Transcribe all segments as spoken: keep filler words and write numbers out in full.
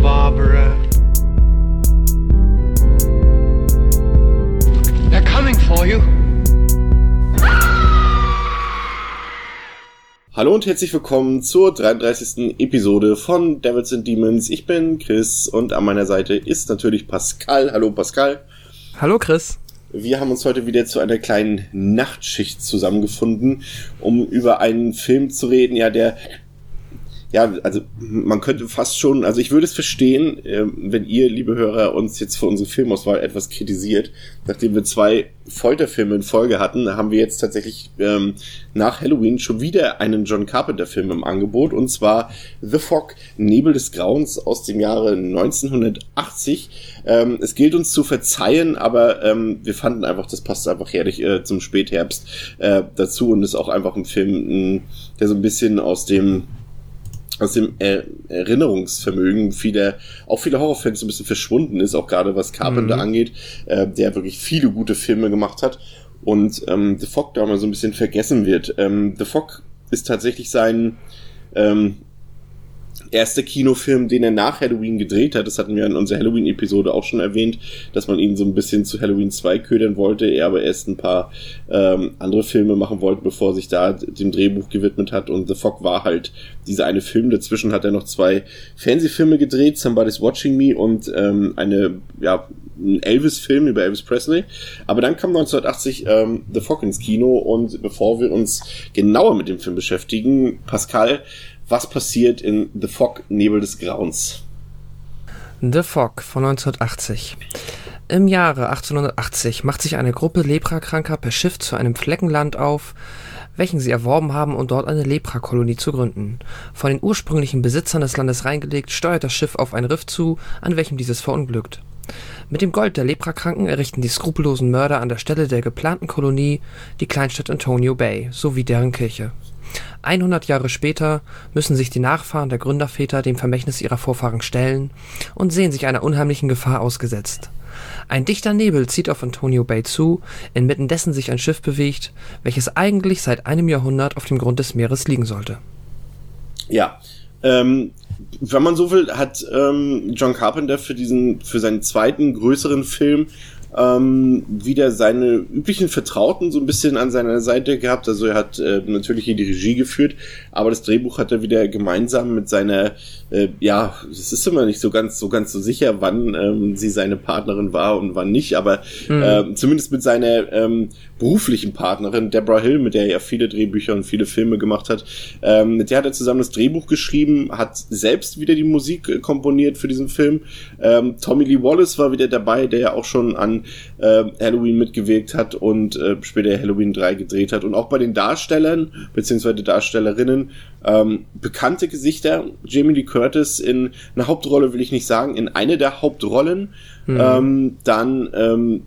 Barbara. They're coming for you. Hallo und herzlich willkommen zur dreiunddreißigsten Episode von Devils and Demons. Ich bin Chris und an meiner Seite ist natürlich Pascal. Hallo Pascal. Hallo Chris. Wir haben uns heute wieder zu einer kleinen Nachtschicht zusammengefunden, um über einen Film zu reden, ja, der, ja, also man könnte fast schon, also ich würde es verstehen, äh, wenn ihr, liebe Hörer, uns jetzt für unsere Filmauswahl etwas kritisiert. Nachdem wir zwei Folterfilme in Folge hatten, haben wir jetzt tatsächlich ähm, nach Halloween schon wieder einen John Carpenter-Film im Angebot, und zwar The Fog, Nebel des Grauens aus dem Jahre neunzehnhundertachtzig. Ähm, es gilt uns zu verzeihen, aber ähm, wir fanden einfach, das passt einfach herrlich äh, zum Spätherbst äh, dazu, und ist auch einfach ein Film, mh, der so ein bisschen aus dem aus dem er- Erinnerungsvermögen vieler, auch vieler Horrorfans so ein bisschen verschwunden ist, auch gerade was Carpenter mhm. angeht, äh, der wirklich viele gute Filme gemacht hat, und ähm, The Fog da mal so ein bisschen vergessen wird. Ähm, The Fog ist tatsächlich sein ähm, erster Kinofilm, den er nach Halloween gedreht hat. Das hatten wir in unserer Halloween-Episode auch schon erwähnt, dass man ihn so ein bisschen zu Halloween zwei ködern wollte, er aber erst ein paar ähm, andere Filme machen wollte, bevor er sich da dem Drehbuch gewidmet hat, und The Fog war halt dieser eine Film. Dazwischen hat er noch zwei Fernsehfilme gedreht, Somebody's Watching Me und ähm, eine, ja, ein Elvis-Film über Elvis Presley. Aber dann kam neunzehnhundertachtzig ähm, The Fog ins Kino, und bevor wir uns genauer mit dem Film beschäftigen, Pascal, was passiert in The Fog, Nebel des Grauens? The Fog von neunzehnhundertachtzig. Im Jahre achtzehnhundertachtzig macht sich eine Gruppe Leprakranker per Schiff zu einem Fleckenland auf, welchen sie erworben haben, um dort eine Leprakolonie zu gründen. Von den ursprünglichen Besitzern des Landes reingelegt, steuert das Schiff auf ein Riff zu, an welchem dieses verunglückt. Mit dem Gold der Leprakranken errichten die skrupellosen Mörder an der Stelle der geplanten Kolonie die Kleinstadt Antonio Bay sowie deren Kirche. hundert Jahre später müssen sich die Nachfahren der Gründerväter dem Vermächtnis ihrer Vorfahren stellen und sehen sich einer unheimlichen Gefahr ausgesetzt. Ein dichter Nebel zieht auf Antonio Bay zu, inmitten dessen sich ein Schiff bewegt, welches eigentlich seit einem Jahrhundert auf dem Grund des Meeres liegen sollte. Ja, ähm, wenn man so will, hat ähm, John Carpenter für diesen, für seinen zweiten größeren Film ähm, wieder seine üblichen Vertrauten so ein bisschen an seiner Seite gehabt. Also er hat äh, natürlich hier die Regie geführt, aber das Drehbuch hat er wieder gemeinsam mit seiner, äh, ja, es ist immer nicht so ganz so ganz so sicher, wann ähm, sie seine Partnerin war und wann nicht, aber mhm. äh, zumindest mit seiner ähm, beruflichen Partnerin Deborah Hill, mit der er ja viele Drehbücher und viele Filme gemacht hat. Ähm, mit der hat er zusammen das Drehbuch geschrieben, hat selbst wieder die Musik äh, komponiert für diesen Film. Ähm, Tommy Lee Wallace war wieder dabei, der ja auch schon an äh, Halloween mitgewirkt hat und äh, später Halloween drei gedreht hat. Und auch bei den Darstellern beziehungsweise Darstellerinnen ähm, bekannte Gesichter. Jamie Lee Curtis in einer Hauptrolle, will ich nicht sagen, in eine der Hauptrollen. Mhm. Ähm, dann ähm,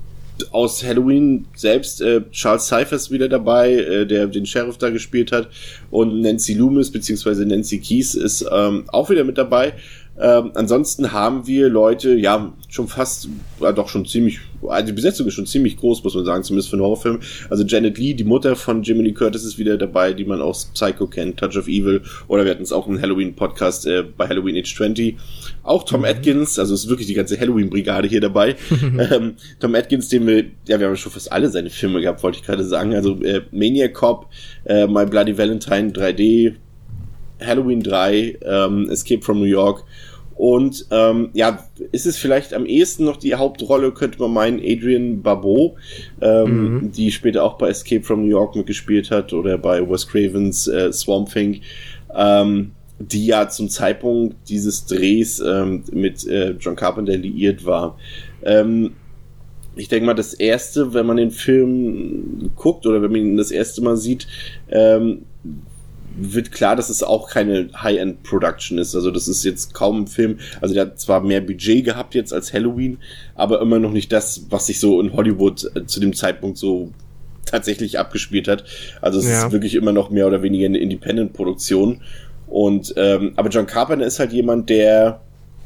aus Halloween selbst äh, Charles Cyphers wieder dabei, äh, der den Sheriff da gespielt hat, und Nancy Loomis beziehungsweise Nancy Keys ist ähm, auch wieder mit dabei. Ähm, ansonsten haben wir Leute, ja, schon fast, ja, doch schon ziemlich, also die Besetzung ist schon ziemlich groß, muss man sagen, zumindest für einen Horrorfilm. Also Janet Leigh, die Mutter von Jamie Lee Curtis, ist wieder dabei, die man aus Psycho kennt, Touch of Evil, oder wir hatten es auch im Halloween-Podcast äh, bei Halloween Age zwanzig. Auch Tom mhm. Atkins, also ist wirklich die ganze Halloween-Brigade hier dabei. ähm, Tom Atkins, den wir, ja, wir haben schon fast alle seine Filme gehabt, wollte ich gerade sagen. Also äh, Maniac Cop, äh, My Bloody Valentine drei D, Halloween drei, ähm, Escape from New York, und ähm, ja, ist es vielleicht am ehesten noch die Hauptrolle, könnte man meinen, Adrienne Barbeau, ähm, mhm. die später auch bei Escape from New York mitgespielt hat oder bei Wes Cravens äh, Swamp Thing, ähm, die ja zum Zeitpunkt dieses Drehs ähm, mit äh, John Carpenter liiert war. Ähm, ich denke mal, das erste, wenn man den Film guckt oder wenn man ihn das erste Mal sieht, ähm, wird klar, dass es auch keine High-End-Production ist. Also das ist jetzt kaum ein Film, also der hat zwar mehr Budget gehabt jetzt als Halloween, aber immer noch nicht das, was sich so in Hollywood äh, zu dem Zeitpunkt so tatsächlich abgespielt hat. Also es ja. ist wirklich immer noch mehr oder weniger eine Independent-Produktion. Und ähm, aber John Carpenter ist halt jemand, der,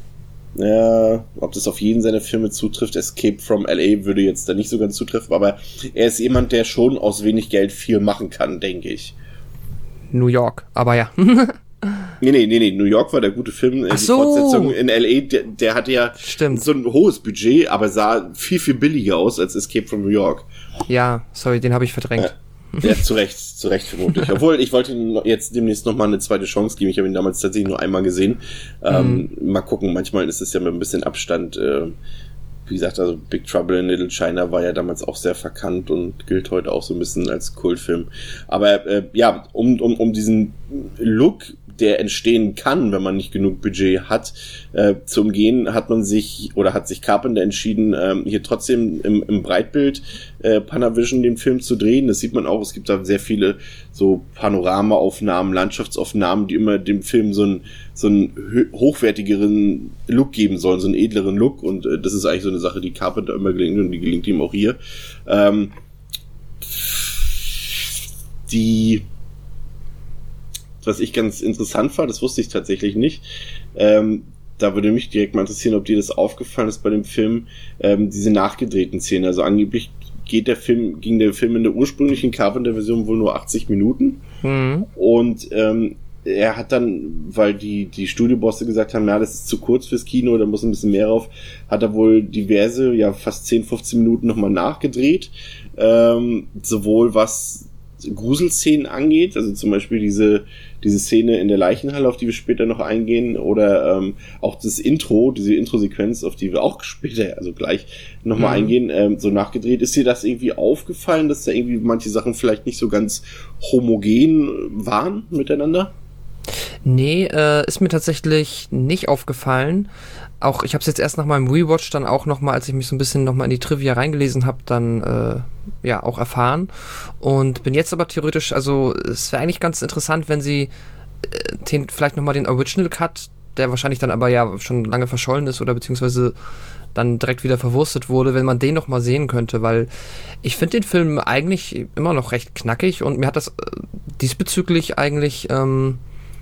ja, ob das auf jeden seiner Filme zutrifft, Escape from L A würde jetzt da nicht so ganz zutreffen, aber er ist jemand, der schon aus wenig Geld viel machen kann, denke ich. New York, aber ja. Nee, nee, nee, nee, New York war der gute Film. Ach die so. Fortsetzung in L A, der, der hatte ja Stimmt. so ein hohes Budget, aber sah viel, viel billiger aus als Escape from New York. Ja, sorry, den habe ich verdrängt. Ja, zu Recht, zu Recht vermutlich. Obwohl, ich wollte ihm jetzt demnächst nochmal eine zweite Chance geben. Ich habe ihn damals tatsächlich nur einmal gesehen. Ähm, mhm. Mal gucken, manchmal ist es ja mit ein bisschen Abstand. Äh, wie gesagt, also Big Trouble in Little China war ja damals auch sehr verkannt und gilt heute auch so ein bisschen als Kultfilm. Aber äh, ja, um, um, um diesen Look, der entstehen kann, wenn man nicht genug Budget hat, äh, zu umgehen, hat man sich oder hat sich Carpenter entschieden, ähm, hier trotzdem im, im Breitbild äh, Panavision den Film zu drehen. Das sieht man auch, es gibt da sehr viele so Panoramaaufnahmen, Landschaftsaufnahmen, die immer dem Film so einen so einen hochwertigeren Look geben sollen, so einen edleren Look, und äh, das ist eigentlich so eine Sache, die Carpenter immer gelingt, und die gelingt ihm auch hier. Ähm, die Was ich ganz interessant fand, das wusste ich tatsächlich nicht, ähm, da würde mich direkt mal interessieren, ob dir das aufgefallen ist bei dem Film, ähm, diese nachgedrehten Szenen. Also angeblich geht der Film, ging der Film in der ursprünglichen Carpenter-Version wohl nur achtzig Minuten. Mhm. Und ähm, er hat dann, weil die die Studiobosse gesagt haben, ja, das ist zu kurz fürs Kino, da muss ein bisschen mehr drauf, hat er wohl diverse, ja fast zehn, fünfzehn Minuten nochmal nachgedreht. Ähm, sowohl was Gruselszenen angeht, also zum Beispiel diese diese Szene in der Leichenhalle, auf die wir später noch eingehen, oder ähm, auch das Intro, diese Intro-Sequenz, auf die wir auch später, also gleich nochmal mhm. eingehen, ähm, so nachgedreht. Ist dir das irgendwie aufgefallen, dass da irgendwie manche Sachen vielleicht nicht so ganz homogen waren miteinander? Nee, äh, ist mir tatsächlich nicht aufgefallen. Auch, ich habe es jetzt erst nach meinem Rewatch dann auch nochmal, als ich mich so ein bisschen nochmal in die Trivia reingelesen habe, dann äh, ja auch erfahren. Und bin jetzt aber theoretisch, also es wäre eigentlich ganz interessant, wenn sie äh, den, vielleicht nochmal den Original Cut, der wahrscheinlich dann aber ja schon lange verschollen ist oder beziehungsweise dann direkt wieder verwurstet wurde, wenn man den nochmal sehen könnte, weil ich finde den Film eigentlich immer noch recht knackig, und mir hat das äh, diesbezüglich eigentlich ähm,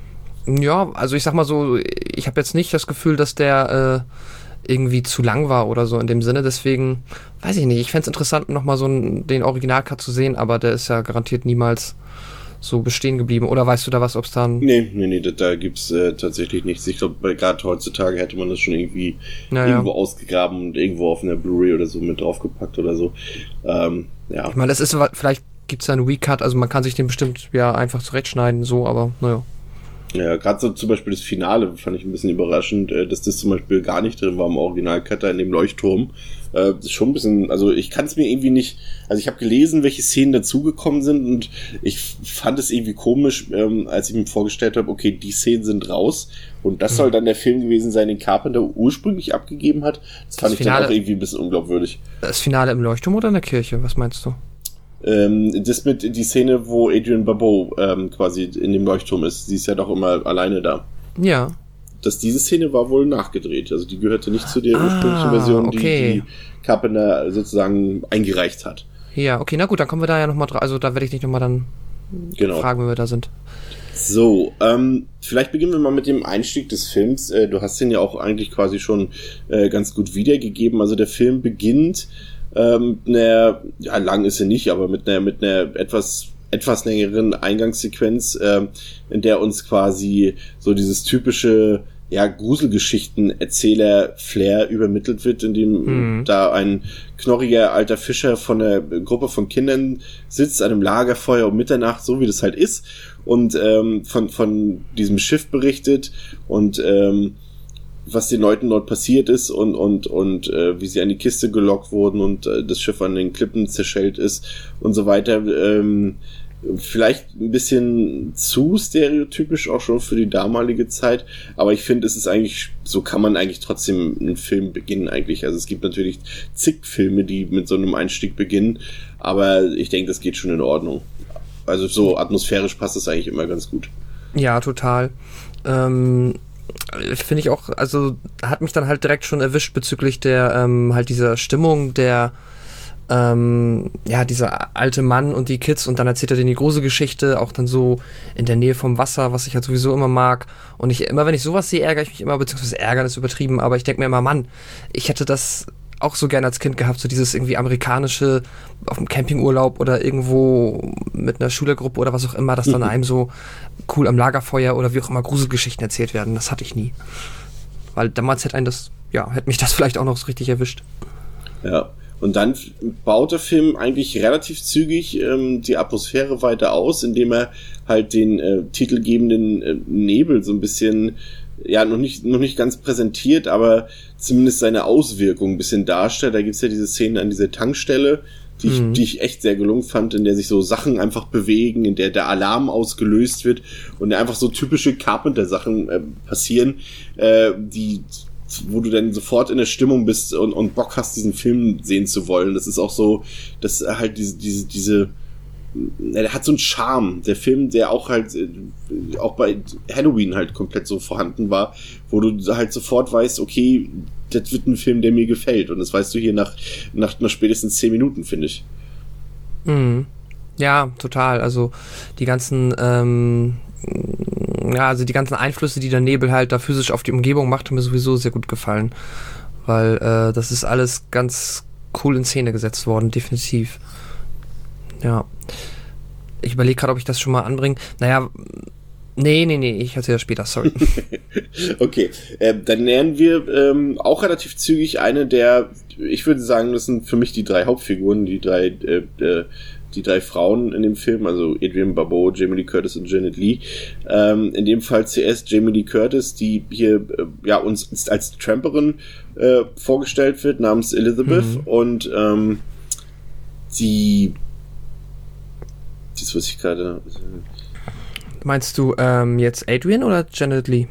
ja, also ich sag mal so, ich habe jetzt nicht das Gefühl, dass der äh, irgendwie zu lang war oder so in dem Sinne, deswegen, weiß ich nicht, ich fände es interessant, nochmal so einen, den Originalcut zu sehen, aber der ist ja garantiert niemals so bestehen geblieben. Oder weißt du da was, ob es dann... Nee, nee, nee, da, da gibt's äh, tatsächlich nichts. Ich glaube, gerade heutzutage hätte man das schon irgendwie naja. irgendwo ausgegraben und irgendwo auf einer Blu-ray oder so mit draufgepackt oder so. Ähm, ja. Ich meine, das ist, vielleicht gibt's da einen Recut, also man kann sich den bestimmt ja einfach zurechtschneiden, so, aber naja. Ja, gerade so zum Beispiel das Finale fand ich ein bisschen überraschend, äh, dass das zum Beispiel gar nicht drin war im Original-Cutter in dem Leuchtturm. Äh, das ist schon ein bisschen, also ich kann es mir irgendwie nicht, also ich habe gelesen, welche Szenen dazugekommen sind, und ich fand es irgendwie komisch, ähm, als ich mir vorgestellt habe, okay, die Szenen sind raus, und das mhm. soll dann der Film gewesen sein, den Carpenter ursprünglich abgegeben hat. Das fand das ich Finale, dann auch irgendwie ein bisschen unglaubwürdig. Das Finale im Leuchtturm oder in der Kirche, was meinst du? Ähm, das mit die Szene, wo Adrienne Barbeau ähm, quasi in dem Leuchtturm ist, sie ist ja doch immer alleine da. Ja. Dass diese Szene war wohl nachgedreht, also die gehörte nicht zu der ah, ursprünglichen Version, okay. die, die Carpenter sozusagen eingereicht hat. Ja, okay, na gut, dann kommen wir da ja nochmal drauf, also da werde ich dich nochmal dann genau. fragen, wenn wir da sind. So, ähm, vielleicht beginnen wir mal mit dem Einstieg des Films. Äh, du hast den ja auch eigentlich quasi schon äh, ganz gut wiedergegeben, also der Film beginnt Ähm, ne, ja, lang ist sie nicht, aber mit einer mit einer etwas etwas längeren Eingangssequenz, ähm, in der uns quasi so dieses typische ja Gruselgeschichten-Erzähler-Flair übermittelt wird, in dem mhm. da ein knorriger alter Fischer von einer Gruppe von Kindern sitzt an einem Lagerfeuer um Mitternacht, so wie das halt ist, und ähm, von von diesem Schiff berichtet und ähm, was den Leuten dort passiert ist und und und äh, wie sie an die Kiste gelockt wurden und äh, das Schiff an den Klippen zerschellt ist und so weiter. Ähm, vielleicht ein bisschen zu stereotypisch auch schon für die damalige Zeit, aber ich finde, es ist eigentlich, so kann man eigentlich trotzdem einen Film beginnen eigentlich. Also es gibt natürlich zig Filme, die mit so einem Einstieg beginnen, aber ich denke, das geht schon in Ordnung. Also so atmosphärisch passt es eigentlich immer ganz gut. Ja, total. Ähm Finde ich auch, also hat mich dann halt direkt schon erwischt bezüglich der, ähm, halt dieser Stimmung, der, ähm, ja, dieser alte Mann und die Kids, und dann erzählt er denen die große Geschichte, auch dann so in der Nähe vom Wasser, was ich halt sowieso immer mag, und ich, immer wenn ich sowas sehe, ärgere ich mich immer, beziehungsweise ärgern ist übertrieben, aber ich denke mir immer, Mann, ich hätte das auch so gerne als Kind gehabt, so dieses irgendwie amerikanische auf dem Campingurlaub oder irgendwo mit einer Schülergruppe oder was auch immer, dass dann einem so cool am Lagerfeuer oder wie auch immer Gruselgeschichten erzählt werden. Das hatte ich nie. Weil damals hätte einen das, ja, hätte mich das vielleicht auch noch so richtig erwischt. Ja, und dann baut der Film eigentlich relativ zügig ähm, die Atmosphäre weiter aus, indem er halt den äh, titelgebenden äh, Nebel so ein bisschen, ja, noch nicht noch nicht ganz präsentiert, aber zumindest seine Auswirkungen ein bisschen darstellt. Da gibt's ja diese Szene an dieser Tankstelle, die ich, mhm. die ich echt sehr gelungen fand, in der sich so Sachen einfach bewegen, in der der Alarm ausgelöst wird und einfach so typische Carpenter-Sachen äh, passieren, äh, die wo du dann sofort in der Stimmung bist und, und Bock hast, diesen Film sehen zu wollen. Das ist auch so, dass halt diese, diese, diese, der hat so einen Charme. Der Film, der auch halt, auch bei Halloween halt komplett so vorhanden war, wo du halt sofort weißt, okay, das wird ein Film, der mir gefällt. Und das weißt du hier nach, nach, nach spätestens zehn Minuten, finde ich. Mhm. Ja, total. Also, die ganzen, ähm, ja, also die ganzen Einflüsse, die der Nebel halt da physisch auf die Umgebung macht, haben mir sowieso sehr gut gefallen. Weil äh, das ist alles ganz cool in Szene gesetzt worden, definitiv. Ja. Ich überlege gerade, ob ich das schon mal anbringe. Naja, nee, nee, nee, ich erzähle das später, sorry. Okay, äh, dann nähern wir ähm, auch relativ zügig eine der, ich würde sagen, das sind für mich die drei Hauptfiguren, die drei äh, äh, die drei Frauen in dem Film, also Adrienne Barbeau, Jamie Lee Curtis und Janet Leigh. Ähm, in dem Fall zuerst Jamie Lee Curtis, die hier äh, ja uns als Tramperin äh, vorgestellt wird, namens Elizabeth. Mhm. Und ähm, die das weiß ich gerade. Meinst du ähm, jetzt Adrienne oder Janet Leigh?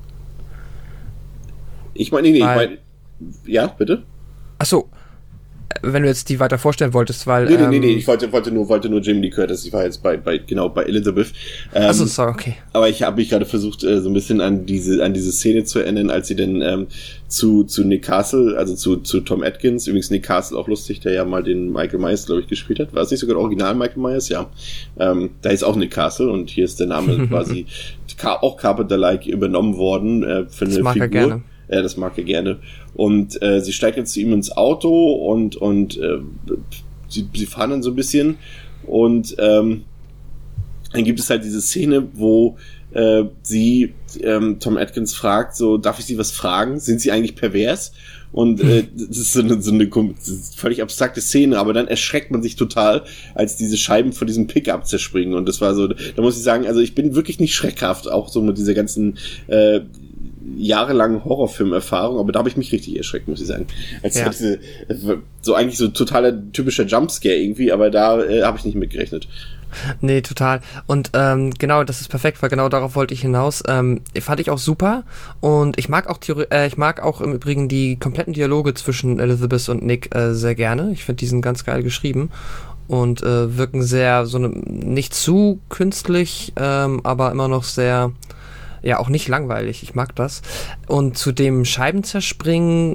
Ich meine, nee, nee, ich meine, ja, bitte? Ach so, wenn du jetzt die weiter vorstellen wolltest, weil... Nee, nee, ähm, nee, nee, ich wollte, wollte nur, wollte nur Jamie Lee Curtis, ich war jetzt bei, bei, genau, bei Elizabeth. Ähm, Achso, sorry, okay. Aber ich habe mich gerade versucht, äh, so ein bisschen an diese, an diese Szene zu erinnern, als sie denn ähm, zu, zu Nick Castle, also zu, zu Tom Atkins, übrigens Nick Castle auch lustig, der ja mal den Michael Myers, glaube ich, gespielt hat. War es nicht sogar der Original Michael Myers? Ja. Ähm, da ist auch Nick Castle und hier ist der Name quasi auch Carpenter-like übernommen worden äh, für eine das mag Figur. Er gerne. Ja, das mag er gerne. Und äh, sie steigt jetzt zu ihm ins Auto und und äh, sie, sie fahren dann so ein bisschen und ähm, dann gibt es halt diese Szene, wo äh, sie ähm, Tom Atkins fragt, so, darf ich Sie was fragen? Sind Sie eigentlich pervers? Und äh, das ist so eine, so eine das ist völlig abstrakte Szene, aber dann erschreckt man sich total, als diese Scheiben von diesem Pickup zerspringen. Und das war so, da muss ich sagen, also ich bin wirklich nicht schreckhaft, auch so mit dieser ganzen äh, jahrelangen Horrorfilmerfahrung, aber da habe ich mich richtig erschreckt, muss ich sagen. Als ja. diese, so eigentlich so totaler typischer Jumpscare irgendwie, aber da äh, habe ich nicht mitgerechnet. Nee, total. Und ähm, genau, das ist perfekt, weil genau darauf wollte ich hinaus. Ähm, fand ich auch super und ich mag auch Theori- äh, ich mag auch im Übrigen die kompletten Dialoge zwischen Elizabeth und Nick äh, sehr gerne. Ich finde, die sind ganz geil geschrieben und äh, wirken sehr so ne, nicht zu künstlich, ähm, aber immer noch sehr, ja, auch nicht langweilig. Ich mag das. Und zu dem Scheibenzerspringen,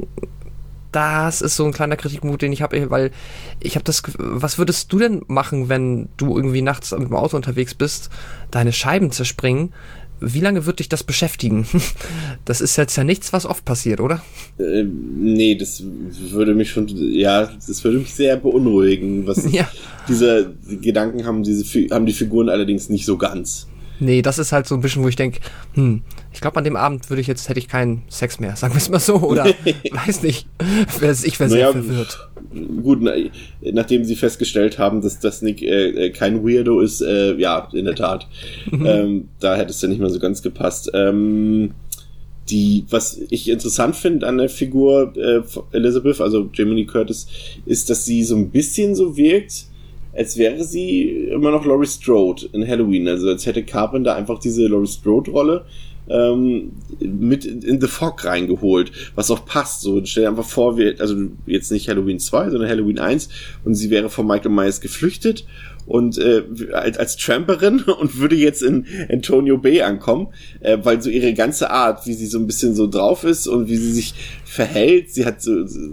das ist so ein kleiner Kritikpunkt, den ich habe, weil ich habe das, was würdest du denn machen, wenn du irgendwie nachts mit dem Auto unterwegs bist, deine Scheiben zerspringen? Wie lange wird dich das beschäftigen? Das ist jetzt ja nichts, was oft passiert, oder? Äh, nee, das würde mich schon, ja, das würde mich sehr beunruhigen. Was ja. Diese Gedanken haben diese haben die Figuren allerdings nicht so ganz. Nee, das ist halt so ein bisschen, wo ich denke, hm, ich glaube, an dem Abend würde ich jetzt, hätte ich keinen Sex mehr, sagen wir es mal so, oder weiß nicht, ich wäre sehr naja, verwirrt. Gut, na, nachdem sie festgestellt haben, dass das Nick äh, kein Weirdo ist, äh, ja, in der Tat, ähm, da hätte es ja nicht mehr so ganz gepasst. Ähm, die, was ich interessant finde an der Figur äh, Elizabeth, also Jamie Lee Curtis, ist, dass sie so ein bisschen so wirkt, als wäre sie immer noch Laurie Strode in Halloween. Also als hätte Carpenter einfach diese Laurie Strode-Rolle ähm, mit in The Fog reingeholt, was auch passt. So, stell dir einfach vor, wir, also jetzt nicht Halloween zwei, sondern Halloween eins und sie wäre von Michael Myers geflüchtet und äh, als, als Tramperin und würde jetzt in Antonio Bay ankommen, äh, weil so ihre ganze Art, wie sie so ein bisschen so drauf ist und wie sie sich verhält, sie hat so, so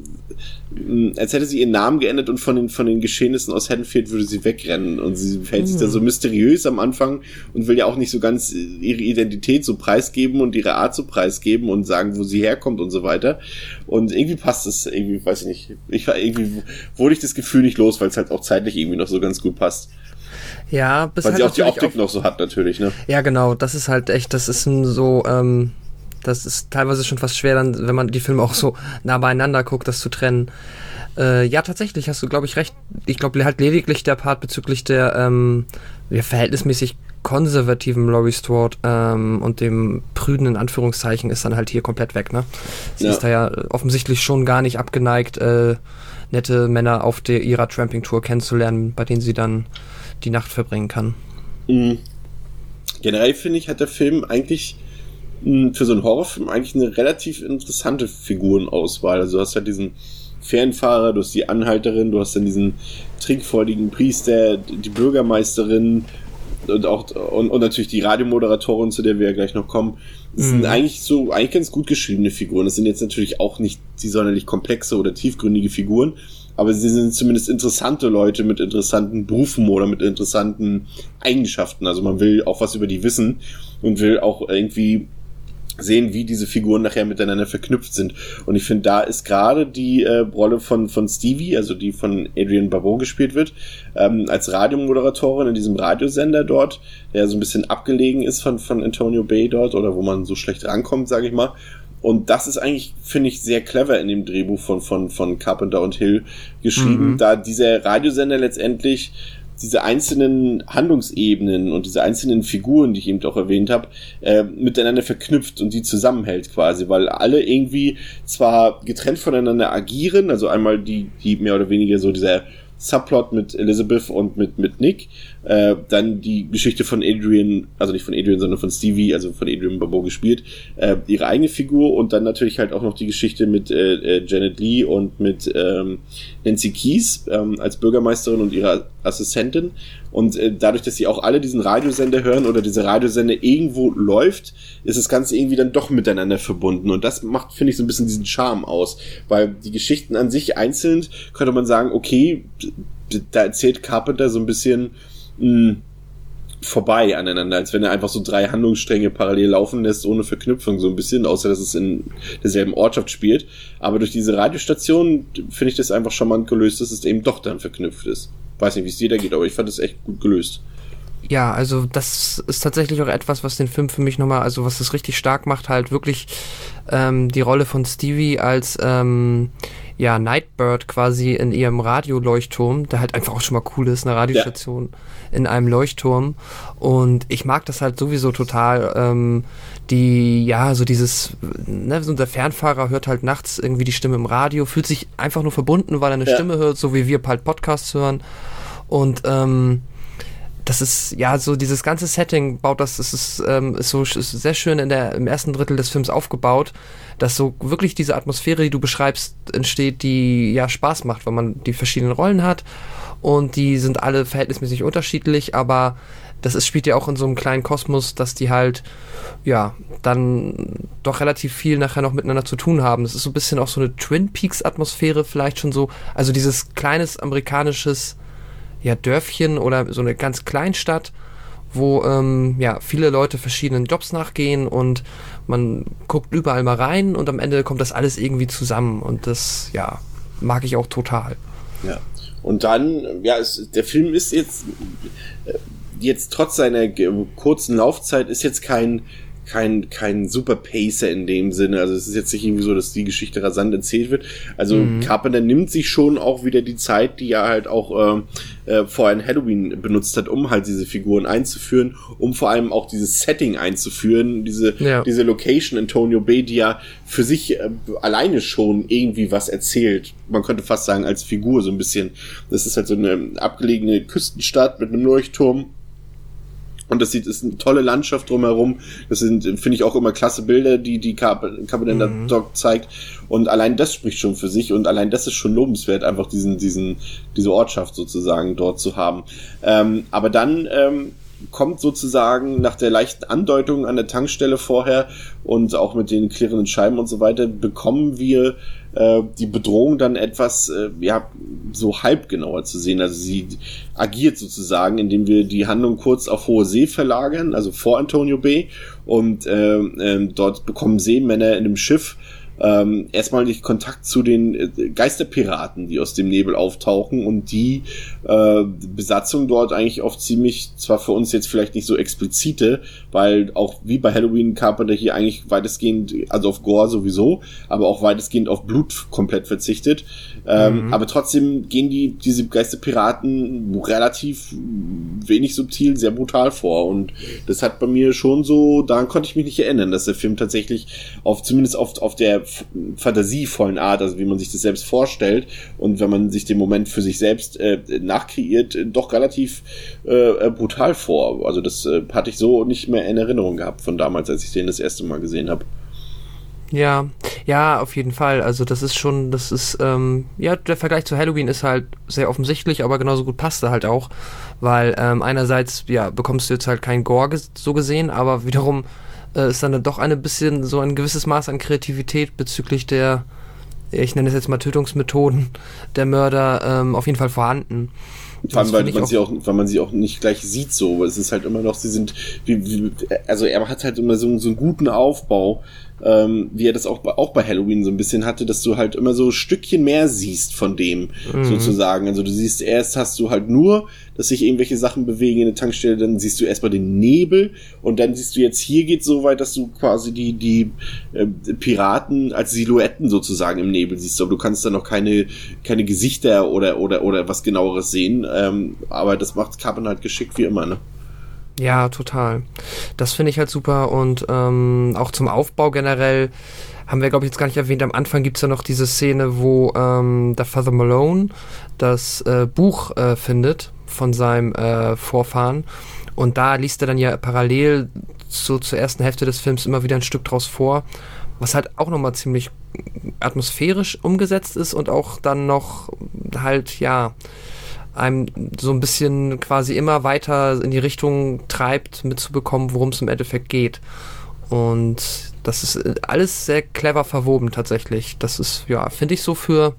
als hätte sie ihren Namen geändert und von den von den Geschehnissen aus Haddonfield würde sie wegrennen und sie verhält sich da so mysteriös am Anfang und will ja auch nicht so ganz ihre Identität so preisgeben und ihre Art so preisgeben und sagen, wo sie herkommt und so weiter. Und irgendwie passt es, irgendwie, weiß ich nicht, ich war irgendwie, wurde ich das Gefühl nicht los, weil es halt auch zeitlich irgendwie noch so ganz gut passt. Ja, bis weil halt sie auch die Optik auf, noch so hat natürlich, ne? Ja, genau, das ist halt echt, das ist ein so, ähm, das ist teilweise schon fast schwer, dann, wenn man die Filme auch so nah beieinander guckt, das zu trennen. Äh, ja, tatsächlich hast du, glaube ich, recht. Ich glaube halt lediglich der Part bezüglich der, ähm, der verhältnismäßig konservativen Laurie Strode ähm, und dem prüden in Anführungszeichen ist dann halt hier komplett weg, ne? Sie Ja. ist da ja offensichtlich schon gar nicht abgeneigt, äh, nette Männer auf der ihrer Tramping-Tour kennenzulernen, bei denen sie dann die Nacht verbringen kann. Mhm. Generell finde ich, hat der Film eigentlich für so einen Horrorfilm eigentlich eine relativ interessante Figurenauswahl. Also du hast halt diesen Fernfahrer, du hast die Anhalterin, du hast dann diesen trinkfreudigen Priester, die Bürgermeisterin und auch und, und natürlich die Radiomoderatorin, zu der wir ja gleich noch kommen. Das sind Mhm. eigentlich so eigentlich ganz gut geschriebene Figuren. Das sind jetzt natürlich auch nicht die sonderlich komplexe oder tiefgründige Figuren, aber sie sind zumindest interessante Leute mit interessanten Berufen oder mit interessanten Eigenschaften. Also man will auch was über die wissen und will auch irgendwie sehen, wie diese Figuren nachher miteinander verknüpft sind. Und ich finde, da ist gerade die äh, Rolle von von Stevie, also die von Adrienne Barbeau gespielt wird, ähm, als Radiomoderatorin in diesem Radiosender dort, der so ein bisschen abgelegen ist von von Antonio Bay dort oder wo man so schlecht rankommt, sage ich mal. Und das ist eigentlich, finde ich, sehr clever in dem Drehbuch von von von Carpenter und Hill geschrieben, mhm. da dieser Radiosender letztendlich diese einzelnen Handlungsebenen und diese einzelnen Figuren, die ich eben auch erwähnt habe, äh, miteinander verknüpft und die zusammenhält quasi, weil alle irgendwie zwar getrennt voneinander agieren, also einmal die, die mehr oder weniger so dieser Subplot mit Elizabeth und mit mit Nick, äh, dann die Geschichte von Adrienne, also nicht von Adrienne, sondern von Stevie, also von Adrienne Barbeau gespielt, äh, ihre eigene Figur und dann natürlich halt auch noch die Geschichte mit äh, Janet Leigh und mit ähm, Nancy Keys ähm, als Bürgermeisterin und ihrer Assistentin und äh, dadurch, dass sie auch alle diesen Radiosender hören oder dieser Radiosender irgendwo läuft, ist das Ganze irgendwie dann doch miteinander verbunden und das macht, finde ich, so ein bisschen diesen Charme aus, weil die Geschichten an sich einzeln könnte man sagen, okay, da erzählt Carpenter so ein bisschen mh, vorbei aneinander, als wenn er einfach so drei Handlungsstränge parallel laufen lässt, ohne Verknüpfung so ein bisschen, außer dass es in derselben Ortschaft spielt. Aber durch diese Radiostation finde ich das einfach charmant gelöst, dass es eben doch dann verknüpft ist. Weiß nicht, wie es dir da geht, aber ich fand es echt gut gelöst. Ja, also das ist tatsächlich auch etwas, was den Film für mich nochmal, also was es richtig stark macht, halt wirklich ähm, die Rolle von Stevie als ähm, ja, Nightbird quasi in ihrem Radioleuchtturm, der halt einfach auch schon mal cool ist, eine Radiostation ja. in einem Leuchtturm und ich mag das halt sowieso total, ähm, die, ja, so dieses, ne, so der Fernfahrer hört halt nachts irgendwie die Stimme im Radio, fühlt sich einfach nur verbunden, weil er eine ja. Stimme hört, so wie wir halt Podcasts hören und ähm, das ist, ja, so dieses ganze Setting baut das, das ist, ähm, ist so ist sehr schön in der, im ersten Drittel des Films aufgebaut, dass so wirklich diese Atmosphäre, die du beschreibst, entsteht, die ja Spaß macht, weil man die verschiedenen Rollen hat und die sind alle verhältnismäßig unterschiedlich, aber das ist, spielt ja auch in so einem kleinen Kosmos, dass die halt, ja, dann doch relativ viel nachher noch miteinander zu tun haben. Das ist so ein bisschen auch so eine Twin Peaks-Atmosphäre vielleicht schon so, also dieses kleines amerikanisches ja, Dörfchen oder so eine ganz Kleinstadt, wo ähm, ja, viele Leute verschiedenen Jobs nachgehen und man guckt überall mal rein und am Ende kommt das alles irgendwie zusammen und das, ja, mag ich auch total. Ja, und dann, ja, es, der Film ist jetzt, äh, jetzt trotz seiner ge- kurzen Laufzeit ist jetzt kein kein kein super Pacer in dem Sinne, also es ist jetzt nicht irgendwie so, dass die Geschichte rasant erzählt wird, also mhm. Carpenter nimmt sich schon auch wieder die Zeit, die er halt auch äh, äh, vor ein Halloween benutzt hat, um halt diese Figuren einzuführen, um vor allem auch dieses Setting einzuführen, diese ja. diese Location Antonio Bay, die ja für sich äh, alleine schon irgendwie was erzählt, man könnte fast sagen als Figur so ein bisschen, das ist halt so eine abgelegene Küstenstadt mit einem Leuchtturm Und das sieht, ist eine tolle Landschaft drumherum. Das sind, finde ich, auch immer klasse Bilder, die die Carpenter mhm. dort zeigt. Und allein das spricht schon für sich. Und allein das ist schon lobenswert, einfach diesen, diesen, diese Ortschaft sozusagen dort zu haben. Ähm, aber dann, ähm, kommt sozusagen nach der leichten Andeutung an der Tankstelle vorher und auch mit den klirrenden Scheiben und so weiter, bekommen wir äh, die Bedrohung dann etwas, äh, ja, so halb genauer zu sehen. Also sie agiert sozusagen, indem wir die Handlung kurz auf hohe See verlagern, also vor Antonio Bay, und äh, äh, dort bekommen Seemänner in einem Schiff Ähm, erstmal nicht Kontakt zu den äh, Geisterpiraten, die aus dem Nebel auftauchen und die äh, Besatzung dort eigentlich oft ziemlich, zwar für uns jetzt vielleicht nicht so explizite, weil auch wie bei Halloween Carpenter hier eigentlich weitestgehend, also auf Gore sowieso, aber auch weitestgehend auf Blut komplett verzichtet. Ähm, mhm. Aber trotzdem gehen die diese Geisterpiraten relativ wenig subtil, sehr brutal vor, und das hat bei mir schon so, daran konnte ich mich nicht erinnern, dass der Film tatsächlich auf, zumindest auf, auf der fantasievollen Art, also wie man sich das selbst vorstellt und wenn man sich den Moment für sich selbst äh, nachkreiert, äh, doch relativ äh, brutal vor. Also das äh, hatte ich so nicht mehr in Erinnerung gehabt von damals, als ich den das erste Mal gesehen habe. Ja, ja, auf jeden Fall. Also das ist schon, das ist, ähm, ja, der Vergleich zu Halloween ist halt sehr offensichtlich, aber genauso gut passt er halt auch, weil ähm, einerseits, ja, bekommst du jetzt halt kein Gore ges- so gesehen, aber wiederum äh, ist dann doch ein bisschen so ein gewisses Maß an Kreativität bezüglich der, ich nenne es jetzt mal Tötungsmethoden der Mörder, ähm, auf jeden Fall vorhanden. Vor allem, weil man sie auch, weil man sie auch nicht gleich sieht so, es ist halt immer noch, sie sind, wie, wie, also er hat halt immer so, so einen guten Aufbau, ähm, wie er das auch, auch bei Halloween so ein bisschen hatte, dass du halt immer so ein Stückchen mehr siehst von dem, mhm. sozusagen. Also du siehst, erst hast du halt nur, dass sich irgendwelche Sachen bewegen in der Tankstelle, dann siehst du erstmal den Nebel und dann siehst du jetzt, hier geht's so weit, dass du quasi die, die äh, Piraten als Silhouetten sozusagen im Nebel siehst, aber du kannst da noch keine, keine Gesichter oder, oder, oder was genaueres sehen, ähm, aber das macht Carpenter halt geschickt wie immer, ne? Ja, total. Das finde ich halt super, und ähm, auch zum Aufbau generell haben wir, glaube ich, jetzt gar nicht erwähnt. Am Anfang gibt's ja noch diese Szene, wo ähm, der Father Malone das äh, Buch äh, findet von seinem äh, Vorfahren, und da liest er dann ja parallel so zur ersten Hälfte des Films immer wieder ein Stück draus vor, was halt auch nochmal ziemlich atmosphärisch umgesetzt ist und auch dann noch halt, ja, einem so ein bisschen quasi immer weiter in die Richtung treibt, mitzubekommen, worum es im Endeffekt geht. Und das ist alles sehr clever verwoben tatsächlich. Das ist, ja, finde ich so für,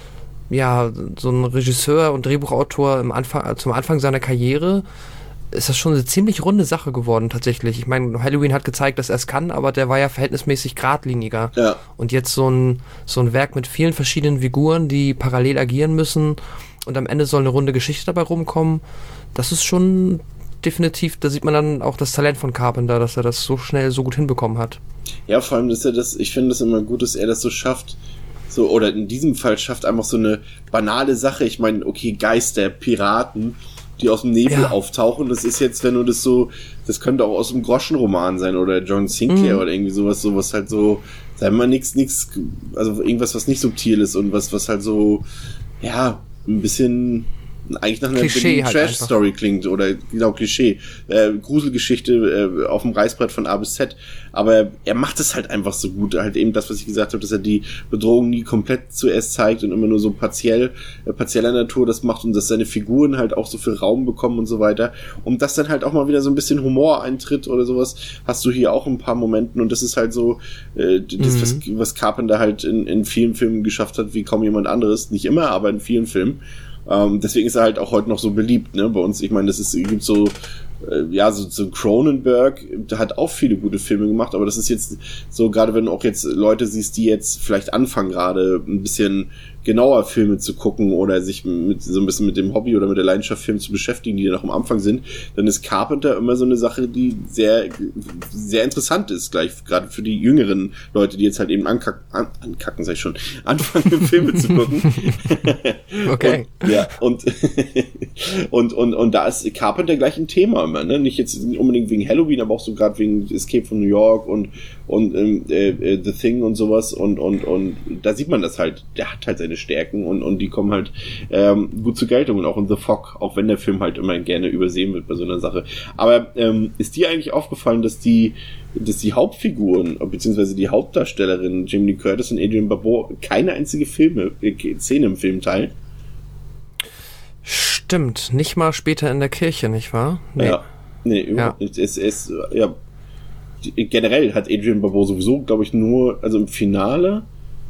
ja, so ein Regisseur und Drehbuchautor im Anfang, zum Anfang seiner Karriere ist das schon eine ziemlich runde Sache geworden tatsächlich. Ich meine, Halloween hat gezeigt, dass er es kann, aber der war ja verhältnismäßig geradliniger. Ja. Und jetzt so ein, so ein Werk mit vielen verschiedenen Figuren, die parallel agieren müssen, und am Ende soll eine runde Geschichte dabei rumkommen. Das ist schon definitiv, da sieht man dann auch das Talent von Carpenter, dass er das so schnell so gut hinbekommen hat. Ja, vor allem, dass er das, ich finde es immer gut, dass er das so schafft, so, oder in diesem Fall schafft einfach so eine banale Sache. Ich meine, okay, Geister, Piraten, die aus dem Nebel ja. auftauchen, das ist jetzt, wenn du das so, das könnte auch aus einem Groschenroman sein oder John Sinclair mhm. oder irgendwie sowas, sowas halt so, sagen wir mal, nix, nix, also irgendwas, was nicht subtil ist und was, was halt so, ja, ein bisschen eigentlich nach einer halt Trash-Story klingt oder genau Klischee, äh, Gruselgeschichte äh, auf dem Reißbrett von A bis Z, aber er macht es halt einfach so gut, halt eben das, was ich gesagt habe, dass er die Bedrohung nie komplett zuerst zeigt und immer nur so partiell, äh, partieller Natur das macht und dass seine Figuren halt auch so viel Raum bekommen und so weiter, und dass dann halt auch mal wieder so ein bisschen Humor eintritt oder sowas, hast du hier auch ein paar Momenten, und das ist halt so äh, das, mhm. was, was Carpenter halt in, in vielen Filmen geschafft hat, wie kaum jemand anderes, nicht immer, aber in vielen Filmen. Ähm, deswegen ist er halt auch heute noch so beliebt, ne, bei uns. Ich meine, das ist, gibt so, äh, ja, so, so Cronenberg, der hat auch viele gute Filme gemacht, aber das ist jetzt so, gerade wenn du auch jetzt Leute siehst, die jetzt vielleicht anfangen gerade ein bisschen genauer Filme zu gucken oder sich mit so ein bisschen mit dem Hobby oder mit der Leidenschaft Film zu beschäftigen, die noch am Anfang sind, dann ist Carpenter immer so eine Sache, die sehr sehr interessant ist, gleich gerade für die jüngeren Leute, die jetzt halt eben ankacken, an, ankacken, sag ich schon, anfangen Filme zu gucken. Okay. Und, ja, und, und und und da ist Carpenter gleich ein Thema immer, ne? Nicht jetzt unbedingt wegen Halloween, aber auch so gerade wegen Escape from New York und und äh, äh, The Thing und sowas, und und und da sieht man das halt, der hat halt seine stärken und, und die kommen halt ähm, gut zur Geltung und auch in The Fog, auch wenn der Film halt immer gerne übersehen wird bei so einer Sache. Aber ähm, ist dir eigentlich aufgefallen, dass die dass die Hauptfiguren, beziehungsweise die Hauptdarstellerinnen Jamie Lee Curtis und Adrienne Barbeau keine einzige Filme, äh, Szene im Film teilen? Stimmt, nicht mal später in der Kirche, nicht wahr? Nee. Ja, nee, überhaupt ja. nicht. Es, es, ja, generell hat Adrienne Barbeau sowieso, glaube ich, nur, also im Finale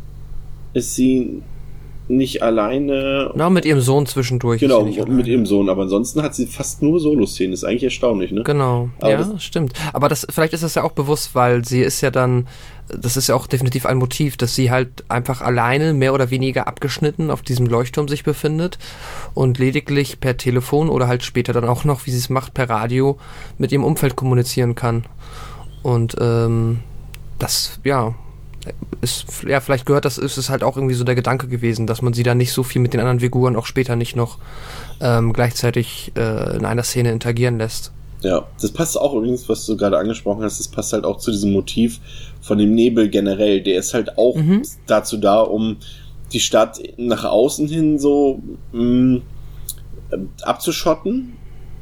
ist sie nicht alleine. Na, mit ihrem Sohn zwischendurch. Genau, mit ihrem Sohn, aber ansonsten hat sie fast nur Solo-Szenen. Ist eigentlich erstaunlich, ne? Genau, aber ja, das stimmt. Aber das, vielleicht ist das ja auch bewusst, weil sie ist ja dann, das ist ja auch definitiv ein Motiv, dass sie halt einfach alleine, mehr oder weniger abgeschnitten auf diesem Leuchtturm sich befindet und lediglich per Telefon oder halt später dann auch noch, wie sie es macht, per Radio mit ihrem Umfeld kommunizieren kann. Und ähm, das, ja, ist, ja, vielleicht gehört das, ist es halt auch irgendwie so der Gedanke gewesen, dass man sie dann nicht so viel mit den anderen Figuren auch später nicht noch ähm, gleichzeitig äh, in einer Szene interagieren lässt. Ja, das passt auch übrigens, was du gerade angesprochen hast, das passt halt auch zu diesem Motiv von dem Nebel generell. Der ist halt auch mhm. dazu da, um die Stadt nach außen hin so mh, abzuschotten.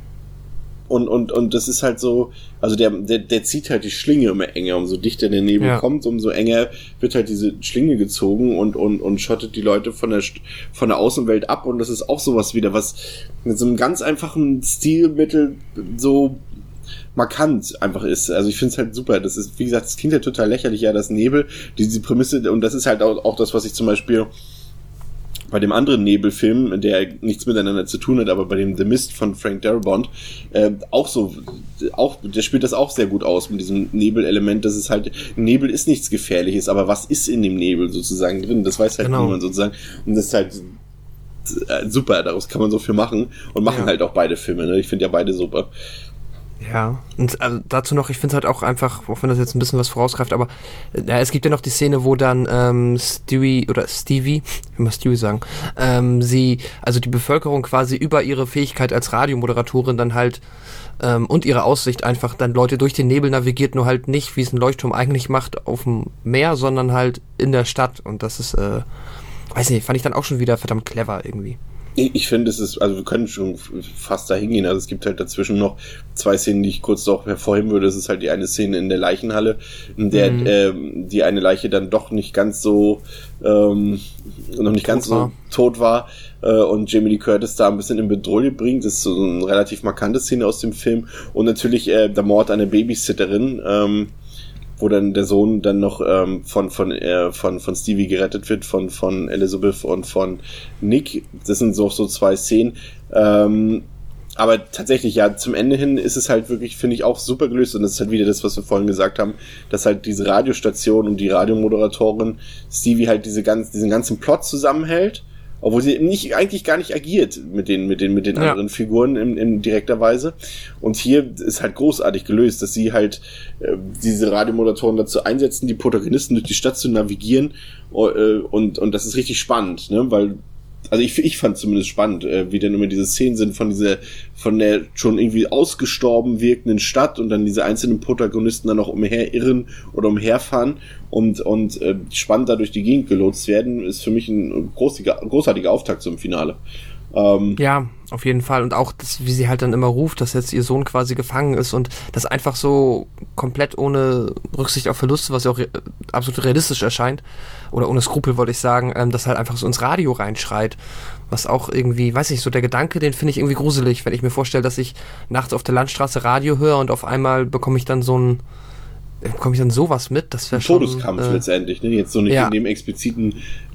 Und, und, und das ist halt so, also der, der, der zieht halt die Schlinge immer enger, umso dichter der Nebel ja. kommt, umso enger wird halt diese Schlinge gezogen und, und, und schottet die Leute von der, von der Außenwelt ab und das ist auch sowas wieder, was mit so einem ganz einfachen Stilmittel so markant einfach ist. Also ich finde es halt super. Das ist, wie gesagt, das klingt ja total lächerlich, ja, das Nebel, diese Prämisse, und das ist halt auch, auch das, was ich zum Beispiel bei dem anderen Nebelfilm, der nichts miteinander zu tun hat, aber bei dem The Mist von Frank Darabont, äh, auch so, auch, der spielt das auch sehr gut aus mit diesem Nebelelement, dass es halt, Nebel ist nichts Gefährliches, aber was ist in dem Nebel sozusagen drin? Das weiß halt genau. niemand sozusagen. Und das ist halt äh, super, daraus kann man so viel machen und machen ja. halt auch beide Filme, ne? Ich finde ja beide super. Ja, und also dazu noch, ich finde es halt auch einfach, auch wenn das jetzt ein bisschen was vorausgreift, aber ja, es gibt ja noch die Szene, wo dann ähm, Stewie oder Stevie, ich muss Stewie sagen, ähm, sie, also die Bevölkerung quasi über ihre Fähigkeit als Radiomoderatorin dann halt ähm, und ihre Aussicht einfach dann Leute durch den Nebel navigiert, nur halt nicht, wie es ein Leuchtturm eigentlich macht, auf dem Meer, sondern halt in der Stadt und das ist, äh, weiß nicht, fand ich dann auch schon wieder verdammt clever irgendwie. Ich finde, es ist, also wir können schon fast dahin gehen, also es gibt halt dazwischen noch zwei Szenen, die ich kurz noch hervorheben würde. Das ist halt die eine Szene in der Leichenhalle, in der mhm. ähm, die eine Leiche dann doch nicht ganz so ähm, noch nicht tot ganz war. so tot war äh, und Jamie Lee Curtis da ein bisschen in Bedrohung bringt. Das ist so eine relativ markante Szene aus dem Film. Und natürlich äh, der Mord an der Babysitterin, ähm, wo dann der Sohn dann noch ähm, von von äh, von von Stevie gerettet wird, von von Elizabeth und von Nick. Das sind so so zwei Szenen. Ähm, aber tatsächlich, ja, zum Ende hin ist es halt wirklich, finde ich, auch super gelöst. Und das ist halt wieder das, was wir vorhin gesagt haben, dass halt diese Radiostation und die Radiomoderatorin Stevie halt diese ganz, diesen ganzen Plot zusammenhält. Obwohl sie nicht, eigentlich gar nicht agiert mit den, mit den, mit den ja. anderen Figuren in, in direkter Weise. Und hier ist halt großartig gelöst, dass sie halt äh, diese Radiomoderatoren dazu einsetzen, die Protagonisten durch die Stadt zu navigieren. Äh, und, und das ist richtig spannend, ne, weil, also ich, ich fand zumindest spannend, äh, wie dann immer diese Szenen sind von dieser, von der schon irgendwie ausgestorben wirkenden Stadt und dann diese einzelnen Protagonisten dann auch umherirren oder umherfahren und, und äh, spannend da durch die Gegend gelotst werden, ist für mich ein großartiger, großartiger Auftakt zum Finale. Ähm, ja, auf jeden Fall. Und auch, das, wie sie halt dann immer ruft, dass jetzt ihr Sohn quasi gefangen ist und das einfach so komplett ohne Rücksicht auf Verluste, was ja auch re- absolut realistisch erscheint, oder ohne Skrupel, wollte ich sagen, ähm, das halt einfach so ins Radio reinschreit. Was auch irgendwie, weiß nicht, so der Gedanke, den finde ich irgendwie gruselig, wenn ich mir vorstelle, dass ich nachts auf der Landstraße Radio höre und auf einmal bekomme ich dann so ein bekomme ich dann sowas mit? Das wäre schon... Todeskampf äh, letztendlich, ne? Jetzt so nicht ja. in dem expliziten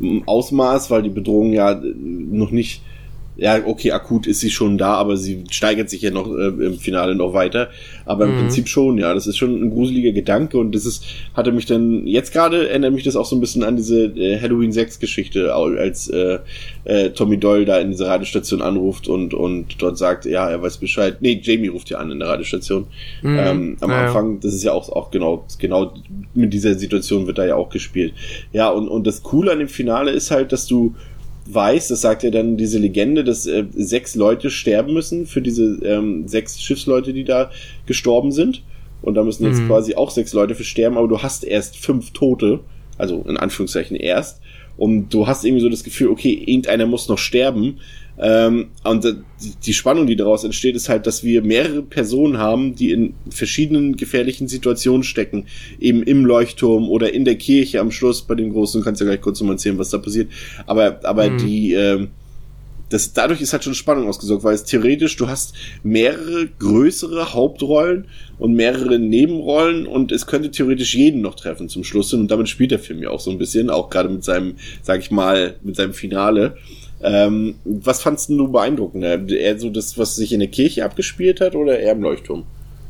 Ausmaß, weil die Bedrohung ja noch nicht... Ja, okay, akut ist sie schon da, aber sie steigert sich ja noch äh, im Finale noch weiter. Aber im mhm. Prinzip schon, ja, das ist schon ein gruseliger Gedanke und das ist, hatte mich dann, jetzt gerade erinnert mich das auch so ein bisschen an diese äh, Halloween sechs Geschichte, als äh, äh, Tommy Doyle da in diese Radiostation anruft und und dort sagt, ja, er weiß Bescheid. Nee, Jamie ruft ja an in der Radiostation. Mhm. Ähm, am ja, Anfang, das ist ja auch, auch genau, genau mit dieser Situation wird da ja auch gespielt. Ja, und, und das Coole an dem Finale ist halt, dass du weiß, das sagt ja dann diese Legende, dass äh, sechs Leute sterben müssen für diese ähm, sechs Schiffsleute, die da gestorben sind. Und da müssen jetzt mhm. quasi auch sechs Leute für sterben, aber du hast erst fünf Tote, also in Anführungszeichen erst. und du hast irgendwie so das Gefühl, okay, irgendeiner muss noch sterben. Ähm, und äh, die, die Spannung, die daraus entsteht, ist halt, dass wir mehrere Personen haben, die in verschiedenen gefährlichen Situationen stecken, eben im Leuchtturm oder in der Kirche am Schluss bei dem Großen. Du kannst ja gleich kurz nochmal erzählen, was da passiert. Aber, aber mhm. die, ähm, das, dadurch ist halt schon Spannung ausgesorgt, weil es theoretisch, du hast mehrere größere Hauptrollen und mehrere Nebenrollen und es könnte theoretisch jeden noch treffen zum Schluss hin und damit spielt der Film ja auch so ein bisschen, auch gerade mit seinem, sag ich mal, mit seinem Finale. Ähm, was fandst du beeindruckender? Eher so das, was sich in der Kirche abgespielt hat oder eher im Leuchtturm?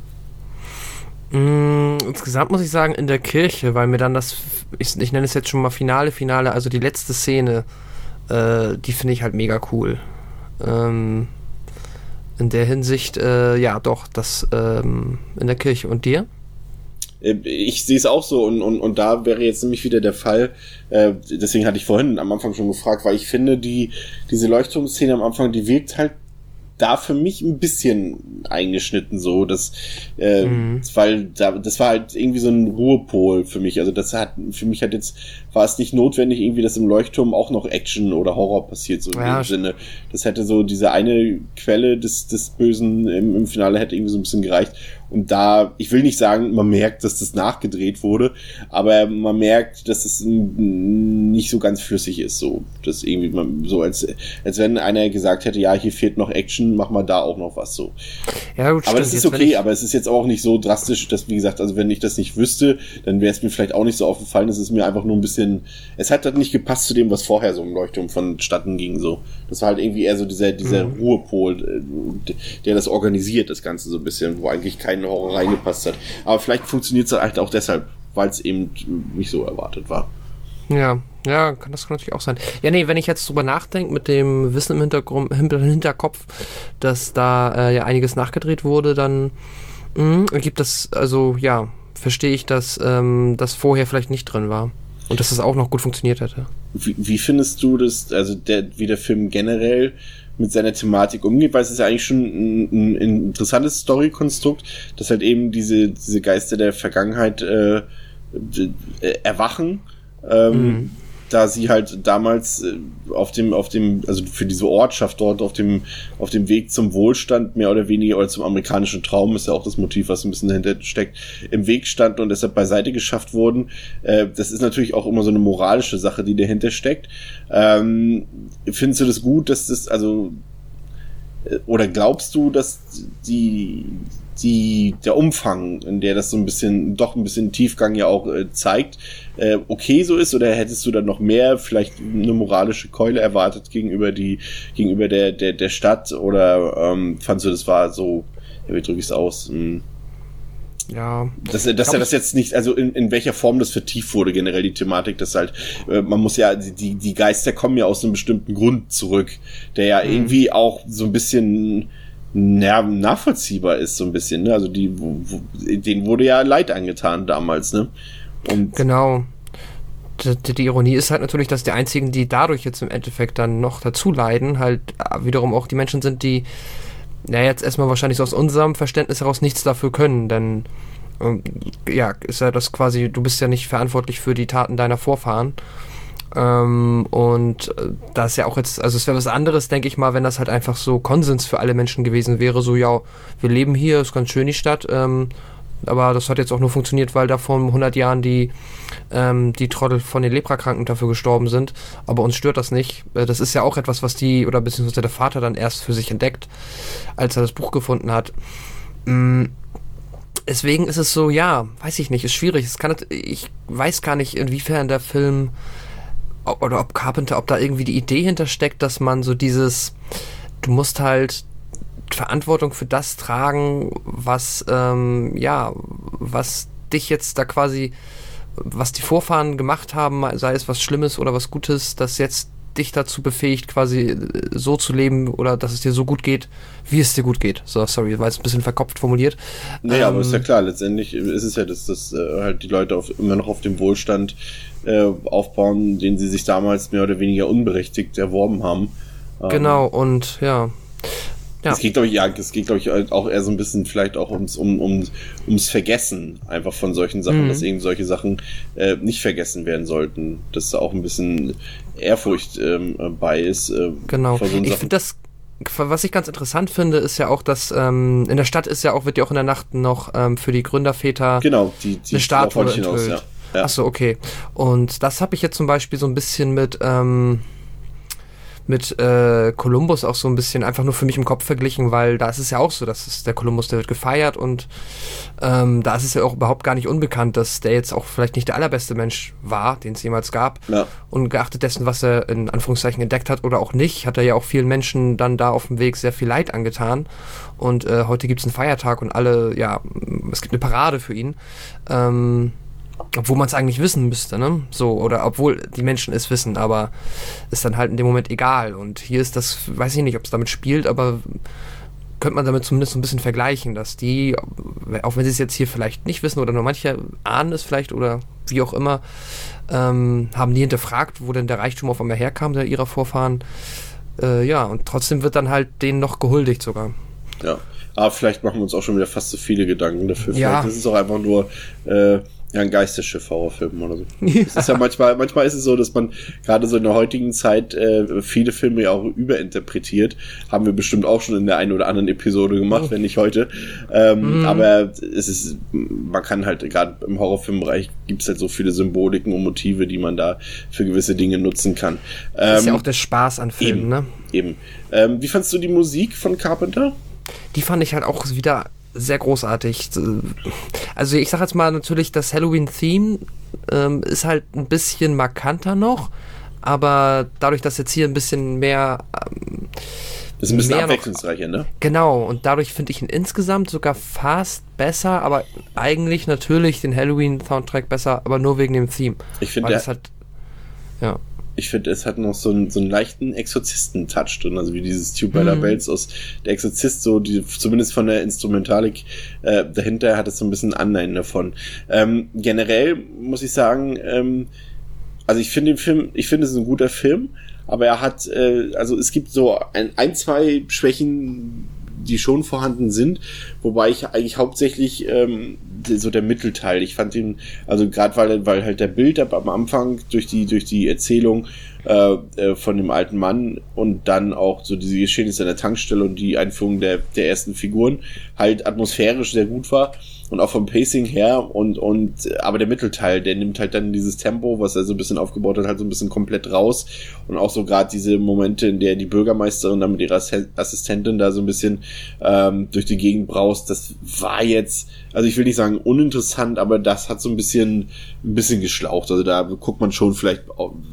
Mm, insgesamt muss ich sagen in der Kirche, weil mir dann das, ich, ich nenne es jetzt schon mal Finale, Finale, also die letzte Szene, äh, die finde ich halt mega cool. Ähm, in der Hinsicht, äh, ja doch, das ähm, in der Kirche. Und dir? Ich sehe es auch so und, und, und da wäre jetzt nämlich wieder der Fall, äh, deswegen hatte ich vorhin am Anfang schon gefragt, weil ich finde, die diese Leuchtturmszene am Anfang, die wirkt halt da für mich ein bisschen eingeschnitten so, dass äh, mhm. weil da, das war halt irgendwie so ein Ruhepol für mich, also das hat, für mich hat jetzt, war es nicht notwendig irgendwie, dass im Leuchtturm auch noch Action oder Horror passiert, so in ja, dem Sinne. Das hätte so, diese eine Quelle des, des Bösen im, im Finale hätte irgendwie so ein bisschen gereicht. Und da, ich will nicht sagen, man merkt, dass das nachgedreht wurde, aber man merkt, dass es nicht so ganz flüssig ist, so, dass irgendwie man, so als, als wenn einer gesagt hätte, ja, hier fehlt noch Action, mach mal da auch noch was, so. Ja, gut, aber stimmt. das ist jetzt, okay, aber es ist jetzt auch nicht so drastisch, dass, wie gesagt, also wenn ich das nicht wüsste, dann wäre es mir vielleicht auch nicht so aufgefallen, es ist mir einfach nur ein bisschen, es hat halt nicht gepasst zu dem, was vorher so im Leuchtturm vonstatten ging, so. Das war halt irgendwie eher so dieser, dieser mhm. Ruhepol, der das organisiert, das Ganze so ein bisschen, wo eigentlich kein Horror reingepasst hat. Aber vielleicht funktioniert es halt auch deshalb, weil es eben nicht so erwartet war. Ja, ja, kann das kann natürlich auch sein. Ja, nee, wenn ich jetzt drüber nachdenke, mit dem Wissen im Hintergrund, im Hinterkopf, dass da äh, ja einiges nachgedreht wurde, dann mh, ergibt das, also ja, verstehe ich, dass ähm, das vorher vielleicht nicht drin war. Und dass das auch noch gut funktioniert hätte. Wie, wie findest du das, also der, wie der Film generell mit seiner Thematik umgeht, weil es ist ja eigentlich schon ein, ein, ein interessantes Story-Konstrukt, dass halt eben diese, diese Geister der Vergangenheit äh, äh, erwachen, ähm, mhm. da sie halt damals äh, auf dem, auf dem, also für diese Ortschaft dort auf dem, auf dem Weg zum Wohlstand mehr oder weniger oder zum amerikanischen Traum ist ja auch das Motiv, was ein bisschen dahinter steckt, im Weg standen und deshalb beiseite geschafft wurden. Äh, das ist natürlich auch immer so eine moralische Sache, die dahinter steckt. Ähm, findest du das gut, dass das, also, äh, oder glaubst du, dass die, die, der Umfang, in der das so ein bisschen, doch ein bisschen Tiefgang ja auch äh, zeigt, äh, okay so ist, oder hättest du dann noch mehr, vielleicht eine moralische Keule erwartet gegenüber die, gegenüber der, der, der Stadt, oder ähm, fandst du, das war so, ja, wie drücke ich es aus, mh, ja. Dass, dass er das jetzt nicht, also in, in welcher Form das vertieft wurde, generell die Thematik, dass halt, äh, man muss ja, die, die Geister kommen ja aus einem bestimmten Grund zurück, der ja mhm. irgendwie auch so ein bisschen ja, nachvollziehbar ist, so ein bisschen, ne? Also die, wo, wo, denen wurde ja Leid angetan damals, ne? Und genau. Die, die Ironie ist halt natürlich, dass die einzigen, die dadurch jetzt im Endeffekt dann noch dazu leiden, halt wiederum auch die Menschen sind, die na jetzt erstmal wahrscheinlich so aus unserem Verständnis heraus nichts dafür können, denn ähm, ja, ist ja das quasi, du bist ja nicht verantwortlich für die Taten deiner Vorfahren. Ähm, und äh, das ist ja auch jetzt, also es wäre was anderes, denke ich mal, wenn das halt einfach so Konsens für alle Menschen gewesen wäre, so ja, wir leben hier, ist ganz schön die Stadt, ähm, aber das hat jetzt auch nur funktioniert, weil da vor hundert Jahren die ähm, die Trottel von den Leprakranken dafür gestorben sind, aber uns stört das nicht. Äh, das ist ja auch etwas, was die, oder beziehungsweise der Vater dann erst für sich entdeckt, als er das Buch gefunden hat. Mm. Deswegen ist es so, ja, weiß ich nicht, ist schwierig. Es kann, ich weiß gar nicht, inwiefern der Film oder ob Carpenter, ob da irgendwie die Idee hintersteckt, dass man so dieses, du musst halt Verantwortung für das tragen, was, ähm, ja, was dich jetzt da quasi, was die Vorfahren gemacht haben, sei es was Schlimmes oder was Gutes, das jetzt dich dazu befähigt, quasi so zu leben oder dass es dir so gut geht, wie es dir gut geht. So, sorry, war jetzt ein bisschen verkopft formuliert. Nee, ähm, aber ist ja klar, letztendlich ist es ja, dass, dass äh, halt die Leute auf, immer noch auf dem Wohlstand äh, aufbauen, den sie sich damals mehr oder weniger unberechtigt erworben haben. Ähm, genau, und ja. Es geht, glaube ich, ja, es geht, glaube ich, auch eher so ein bisschen vielleicht auch ums, um, um, ums Vergessen einfach von solchen Sachen, mhm. dass eben solche Sachen äh, nicht vergessen werden sollten. Dass da auch ein bisschen Ehrfurcht ähm, bei ist. Äh, genau. Vor so ich finde das, was ich ganz interessant finde, ist ja auch, dass ähm, in der Stadt ist ja auch, wird ja auch in der Nacht noch ähm, für die Gründerväter genau, die, die eine Statue enthüllt. Aus, ja. Ja. Achso, okay. Und das habe ich jetzt zum Beispiel so ein bisschen mit ähm, mit äh, Kolumbus auch so ein bisschen einfach nur für mich im Kopf verglichen, weil da ist es ja auch so, dass es der Kolumbus, der wird gefeiert und ähm, da ist es ja auch überhaupt gar nicht unbekannt, dass der jetzt auch vielleicht nicht der allerbeste Mensch war, den es jemals gab. Ja. Und geachtet dessen, was er in Anführungszeichen entdeckt hat oder auch nicht, hat er ja auch vielen Menschen dann da auf dem Weg sehr viel Leid angetan. Und äh, heute gibt es einen Feiertag und alle, ja, es gibt eine Parade für ihn. Ähm, Obwohl man es eigentlich wissen müsste, ne? So, oder obwohl die Menschen es wissen, aber ist dann halt in dem Moment egal. Und hier ist das, weiß ich nicht, ob es damit spielt, aber könnte man damit zumindest so ein bisschen vergleichen, dass die, auch wenn sie es jetzt hier vielleicht nicht wissen oder nur manche ahnen es vielleicht oder wie auch immer, ähm, haben die hinterfragt, wo denn der Reichtum auf einmal herkam, der ihrer Vorfahren. Äh, ja, und trotzdem wird dann halt denen noch gehuldigt sogar. Ja, aber vielleicht machen wir uns auch schon wieder fast zu viele Gedanken dafür. Ja. Vielleicht ist es auch einfach nur äh, ja, ein Geisterschiff-Horrorfilm oder so. Ja. Es ist ja manchmal, manchmal ist es so, dass man gerade so in der heutigen Zeit äh, viele Filme ja auch überinterpretiert. Haben wir bestimmt auch schon in der einen oder anderen Episode gemacht, oh. wenn nicht heute. Ähm, mm. Aber es ist, man kann halt, gerade im Horrorfilmbereich gibt es halt so viele Symboliken und Motive, die man da für gewisse Dinge nutzen kann. Das ähm, ist ja auch der Spaß an Filmen, eben, ne? Eben. Ähm, wie fandst du die Musik von Carpenter? Die fand ich halt auch wieder sehr großartig. Also ich sag jetzt mal natürlich, das Halloween-Theme ähm, ist halt ein bisschen markanter noch, aber dadurch, dass jetzt hier ein bisschen mehr ähm, das ist ein bisschen abwechslungsreicher, ne? Genau, und dadurch finde ich ihn insgesamt sogar fast besser, aber eigentlich natürlich den Halloween-Soundtrack besser, aber nur wegen dem Theme. Ich finde, das hat, ja. Ich finde, es hat noch so einen, so einen leichten Exorzisten-Touch drin, also wie dieses Tubular mhm. Bells aus der Exorzist, so die, zumindest von der Instrumentalik äh, dahinter hat es so ein bisschen Anleihen davon. Ähm, generell muss ich sagen, ähm, also ich finde den Film, ich finde es ist ein guter Film, aber er hat, äh, also es gibt so ein, ein, zwei Schwächen, die schon vorhanden sind, wobei ich eigentlich hauptsächlich ähm, so der Mittelteil, ich fand ihn, also gerade weil, weil halt der Bild ab am Anfang durch die durch die Erzählung äh, äh, von dem alten Mann und dann auch so diese Geschehnisse an der Tankstelle und die Einführung der der ersten Figuren halt atmosphärisch sehr gut war und auch vom Pacing her und und aber der Mittelteil, der nimmt halt dann dieses Tempo, was er so ein bisschen aufgebaut hat, halt so ein bisschen komplett raus und auch so gerade diese Momente, in der die Bürgermeisterin dann mit ihrer Assistentin da so ein bisschen ähm, durch die Gegend braust, das war jetzt, also ich will nicht sagen uninteressant, aber das hat so ein bisschen ein bisschen geschlaucht, also da guckt man schon vielleicht,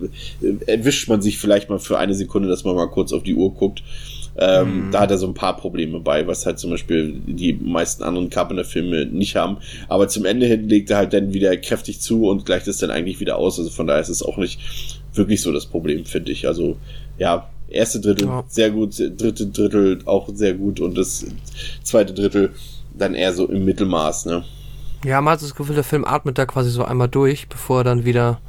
erwischt man sich vielleicht mal für eine Sekunde, dass man mal kurz auf die Uhr guckt. Ähm, mhm. Da hat er so ein paar Probleme bei, was halt zum Beispiel die meisten anderen Carpenter-Filme nicht haben. Aber zum Ende hin legt er halt dann wieder kräftig zu und gleicht es dann eigentlich wieder aus. Also von daher ist es auch nicht wirklich so das Problem, finde ich. Also ja, erste Drittel ja. sehr gut, dritte Drittel auch sehr gut und das zweite Drittel dann eher so im Mittelmaß, ne? Ja, man hat das Gefühl, der Film atmet da quasi so einmal durch, bevor er dann wieder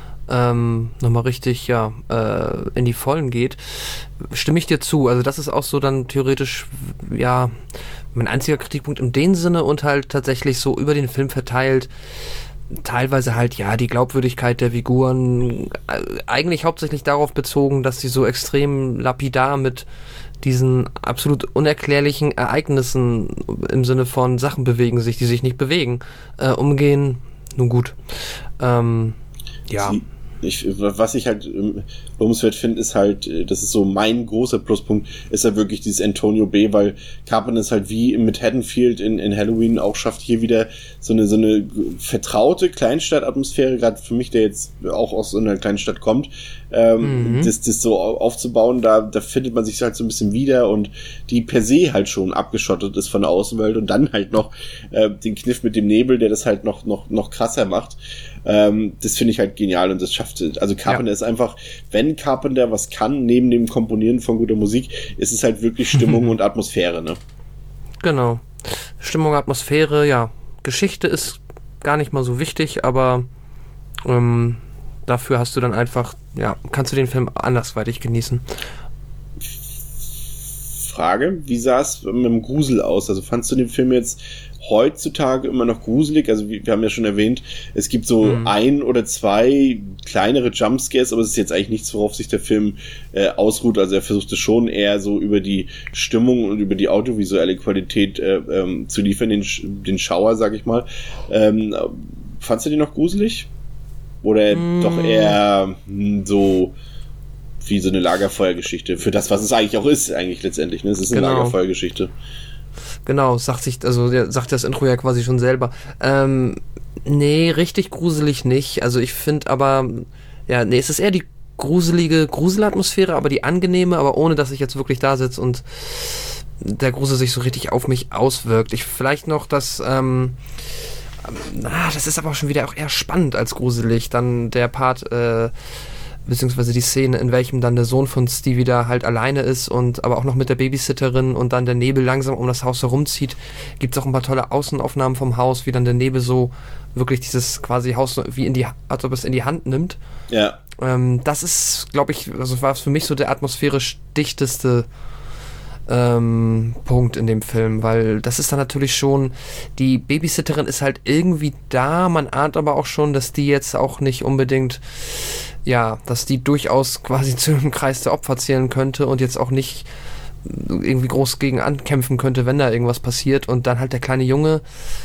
ähm, nochmal richtig, ja, äh, in die Vollen geht. Stimme ich dir zu. Also das ist auch so dann theoretisch, ja, mein einziger Kritikpunkt in dem Sinne und halt tatsächlich so über den Film verteilt, teilweise halt, ja, die Glaubwürdigkeit der Figuren, äh, eigentlich hauptsächlich darauf bezogen, dass sie so extrem lapidar mit diesen absolut unerklärlichen Ereignissen im Sinne von Sachen bewegen sich, die sich nicht bewegen, äh, umgehen. Nun gut. Ähm, ja. Sie, ich, was ich halt ähm, lobenswert finde, ist halt, das ist so mein großer Pluspunkt, ist ja wirklich dieses Antonio Bay, weil Carpenter es halt wie mit Haddonfield in, in Halloween auch schafft, hier wieder so eine so eine vertraute Kleinstadtatmosphäre, gerade für mich, der jetzt auch aus so einer Kleinstadt kommt, ähm, mhm. das, das so aufzubauen, da, da findet man sich halt so ein bisschen wieder und die per se halt schon abgeschottet ist von der Außenwelt und dann halt noch äh, den Kniff mit dem Nebel, der das halt noch noch noch krasser macht. Ähm, das finde ich halt genial und das schafft, also Carpenter ja. ist einfach, wenn Carpenter was kann, neben dem Komponieren von guter Musik, ist es halt wirklich Stimmung und Atmosphäre, ne? Genau. Stimmung, Atmosphäre, ja. Geschichte ist gar nicht mal so wichtig, aber ähm, dafür hast du dann einfach, ja, kannst du den Film andersweitig genießen. Frage, wie sah es mit dem Grusel aus? Also fandst du den Film jetzt heutzutage immer noch gruselig? Also wir haben ja schon erwähnt, es gibt so mhm. ein oder zwei kleinere Jumpscares, aber es ist jetzt eigentlich nichts, worauf sich der Film äh, ausruht. Also er versuchte schon eher so über die Stimmung und über die audiovisuelle Qualität äh, ähm, zu liefern, den, den Schauer, sag ich mal. Ähm, fandst du den noch gruselig? Oder mm. doch eher mh, so wie so eine Lagerfeuergeschichte? Für das, was es eigentlich auch ist, eigentlich letztendlich. Ne? Es ist eine genau. Lagerfeuergeschichte. Genau, sagt sich, also der sagt das Intro ja quasi schon selber. Ähm, nee, richtig gruselig nicht. Also ich finde aber, ja, nee, es ist eher die gruselige Gruselatmosphäre, aber die angenehme, aber ohne, dass ich jetzt wirklich da sitze und der Grusel sich so richtig auf mich auswirkt. Ich vielleicht noch das, ähm, na, das ist aber auch schon wieder auch eher spannend als gruselig. Dann der Part, äh, beziehungsweise die Szene, in welchem dann der Sohn von Stevie da halt alleine ist und aber auch noch mit der Babysitterin und dann der Nebel langsam um das Haus herumzieht. Gibt es auch ein paar tolle Außenaufnahmen vom Haus, wie dann der Nebel so wirklich dieses quasi Haus wie in die, als ob es in die Hand nimmt. Ja. Ähm, das ist, glaube ich, also war für mich so der atmosphärisch dichteste ähm, Punkt in dem Film, weil das ist dann natürlich schon, die Babysitterin ist halt irgendwie da, man ahnt aber auch schon, dass die jetzt auch nicht unbedingt, ja, dass die durchaus quasi zu einem Kreis der Opfer zählen könnte und jetzt auch nicht irgendwie groß gegen ankämpfen könnte, wenn da irgendwas passiert. Und dann halt der kleine Junge,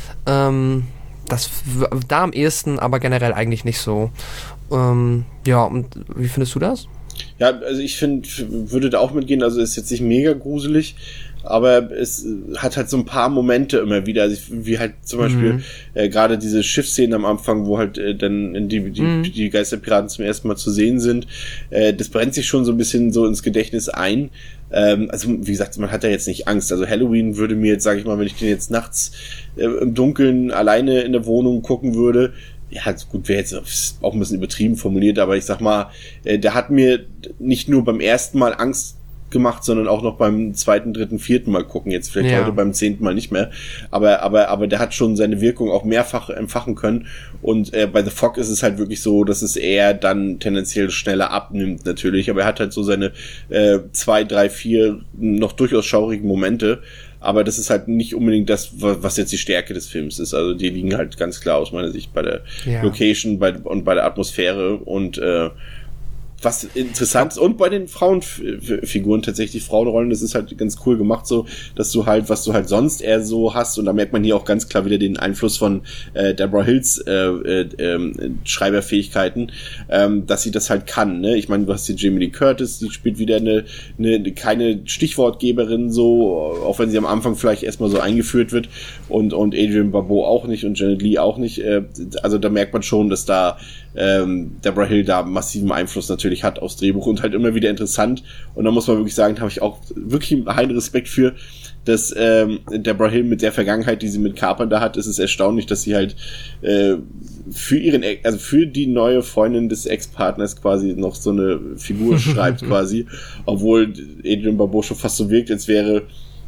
ähm, das da am ehesten, aber generell eigentlich nicht so. Ähm, ja, und wie findest du das? Ja, also ich finde, würde da auch mitgehen, also ist jetzt nicht mega gruselig, aber es hat halt so ein paar Momente immer wieder, also ich, wie halt zum Beispiel mhm. äh, gerade diese Schiffsszenen am Anfang, wo halt äh, dann die, die, mhm. die Geisterpiraten zum ersten Mal zu sehen sind, äh, das brennt sich schon so ein bisschen so ins Gedächtnis ein. Ähm, also wie gesagt, man hat da jetzt nicht Angst, also Halloween würde mir jetzt, sage ich mal, wenn ich den jetzt nachts äh, im Dunkeln alleine in der Wohnung gucken würde, ja, gut, wäre jetzt auch ein bisschen übertrieben formuliert, aber ich sag mal, äh, der hat mir nicht nur beim ersten Mal Angst gemacht, sondern auch noch beim zweiten, dritten, vierten Mal gucken. Jetzt vielleicht ja. heute beim zehnten Mal nicht mehr. Aber, aber, aber der hat schon seine Wirkung auch mehrfach entfachen können. Und äh, bei The Fog ist es halt wirklich so, dass es eher dann tendenziell schneller abnimmt natürlich. Aber er hat halt so seine äh, zwei, drei, vier noch durchaus schaurigen Momente. Aber das ist halt nicht unbedingt das, was jetzt die Stärke des Films ist. Also die liegen halt ganz klar aus meiner Sicht bei der ja. Location bei, und bei der Atmosphäre und äh, was interessant ist. Und bei den Frauenfiguren tatsächlich, Frauenrollen, das ist halt ganz cool gemacht so, dass du halt, was du halt sonst eher so hast, und da merkt man hier auch ganz klar wieder den Einfluss von äh, Deborah Hills äh, äh, äh, Schreiberfähigkeiten, ähm, dass sie das halt kann, ne? Ich meine, du hast hier Jamie Lee Curtis, die spielt wieder eine, eine keine Stichwortgeberin so, auch wenn sie am Anfang vielleicht erstmal so eingeführt wird, und und Adrienne Barbeau auch nicht und Janet Leigh auch nicht, äh, also da merkt man schon, dass da ähm, Deborah Hill da massiven Einfluss natürlich hat aufs Drehbuch und halt immer wieder interessant. Und da muss man wirklich sagen, da habe ich auch wirklich einen Respekt für, dass ähm, Deborah Hill mit der Vergangenheit, die sie mit Carpenter hat, ist es erstaunlich, dass sie halt äh, für ihren, also für die neue Freundin des Ex-Partners quasi noch so eine Figur schreibt quasi, obwohl Adrienne Barbeau schon fast so wirkt, als wäre